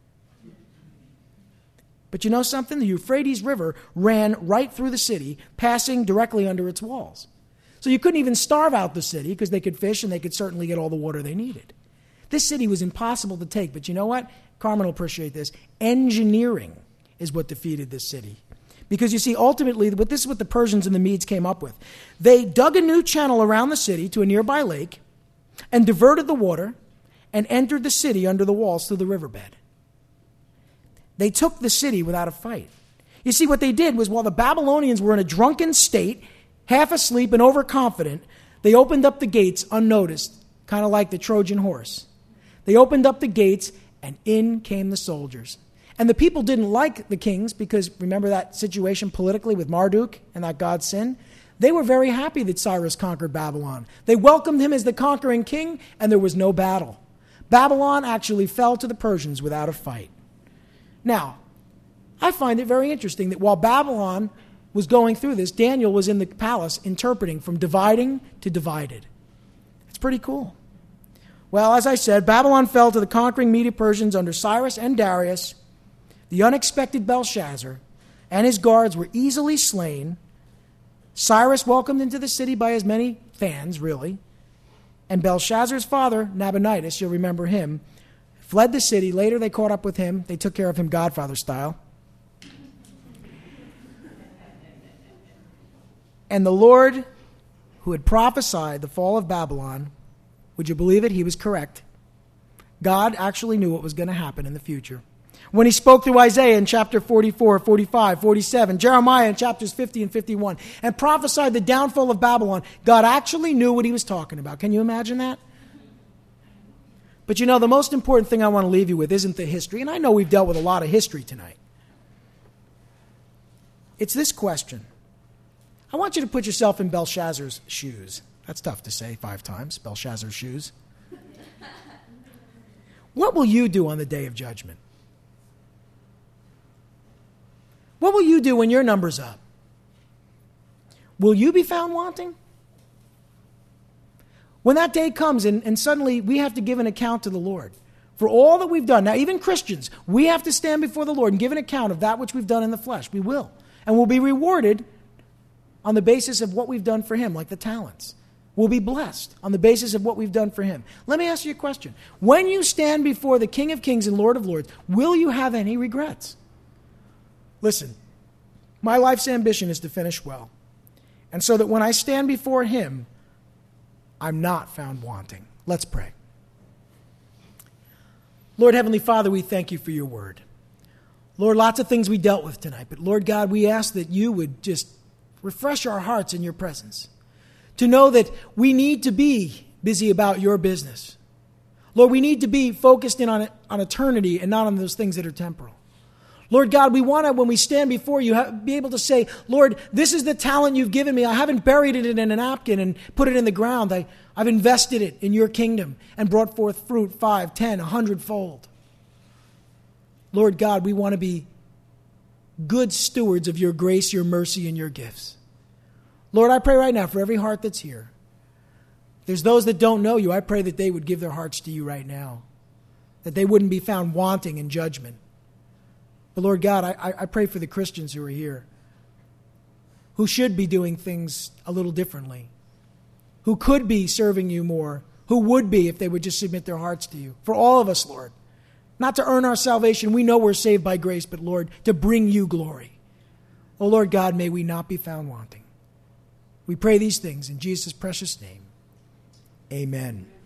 But you know something? The Euphrates River ran right through the city, passing directly under its walls. So you couldn't even starve out the city because they could fish and they could certainly get all the water they needed. This city was impossible to take, but you know what? Carmen will appreciate this. Engineering is what defeated this city. Because you see, ultimately, this is what the Persians and the Medes came up with. They dug a new channel around the city to a nearby lake and diverted the water and entered the city under the walls through the riverbed. They took the city without a fight. You see, what they did was while the Babylonians were in a drunken state, half asleep and overconfident, they opened up the gates unnoticed, kind of like the Trojan horse. They opened up the gates and in came the soldiers. And the people didn't like the kings because, remember that situation politically with Marduk and that God's sin? They were very happy that Cyrus conquered Babylon. They welcomed him as the conquering king, and there was no battle. Babylon actually fell to the Persians without a fight. Now, I find it very interesting that while Babylon was going through this, Daniel was in the palace interpreting from dividing to divided. It's pretty cool. Well, as I said, Babylon fell to the conquering Medo-Persians under Cyrus and Darius. The unexpected Belshazzar and his guards were easily slain. Cyrus welcomed into the city by as many fans, really. And Belshazzar's father, Nabonidus, you'll remember him, fled the city. Later they caught up with him. They took care of him Godfather style. And the Lord, who had prophesied the fall of Babylon, would you believe it? He was correct. God actually knew what was going to happen in the future. When he spoke through Isaiah in chapter 44, 45, 47, Jeremiah in chapters 50 and 51, and prophesied the downfall of Babylon, God actually knew what he was talking about. Can you imagine that? But you know, the most important thing I want to leave you with isn't the history, and I know we've dealt with a lot of history tonight. It's this question. I want you to put yourself in Belshazzar's shoes. That's tough to say 5 times, Belshazzar's shoes. What will you do on the day of judgment? What will you do when your number's up? Will you be found wanting? When that day comes and suddenly we have to give an account to the Lord for all that we've done. Now, even Christians, we have to stand before the Lord and give an account of that which we've done in the flesh. We will. And we'll be rewarded on the basis of what we've done for him, like the talents. We'll be blessed on the basis of what we've done for him. Let me ask you a question. When you stand before the King of Kings and Lord of Lords, will you have any regrets? Listen, my life's ambition is to finish well. And so that when I stand before him, I'm not found wanting. Let's pray. Lord Heavenly Father, we thank you for your word. Lord, lots of things we dealt with tonight, but Lord God, we ask that you would just refresh our hearts in your presence. To know that we need to be busy about your business. Lord, we need to be focused in on eternity and not on those things that are temporal. Lord God, we want to, when we stand before you, be able to say, Lord, this is the talent you've given me. I haven't buried it in a napkin and put it in the ground. I've invested it in your kingdom and brought forth fruit 5, 10, 100-fold. Lord God, we want to be good stewards of your grace, your mercy, and your gifts. Lord, I pray right now for every heart that's here. There's those that don't know you. I pray that they would give their hearts to you right now, that they wouldn't be found wanting in judgment. But Lord God, I pray for the Christians who are here, who should be doing things a little differently, who could be serving you more, who would be if they would just submit their hearts to you. For all of us, Lord, not to earn our salvation. We know we're saved by grace, but Lord, to bring you glory. Oh Lord God, may we not be found wanting. We pray these things in Jesus' precious name. Amen.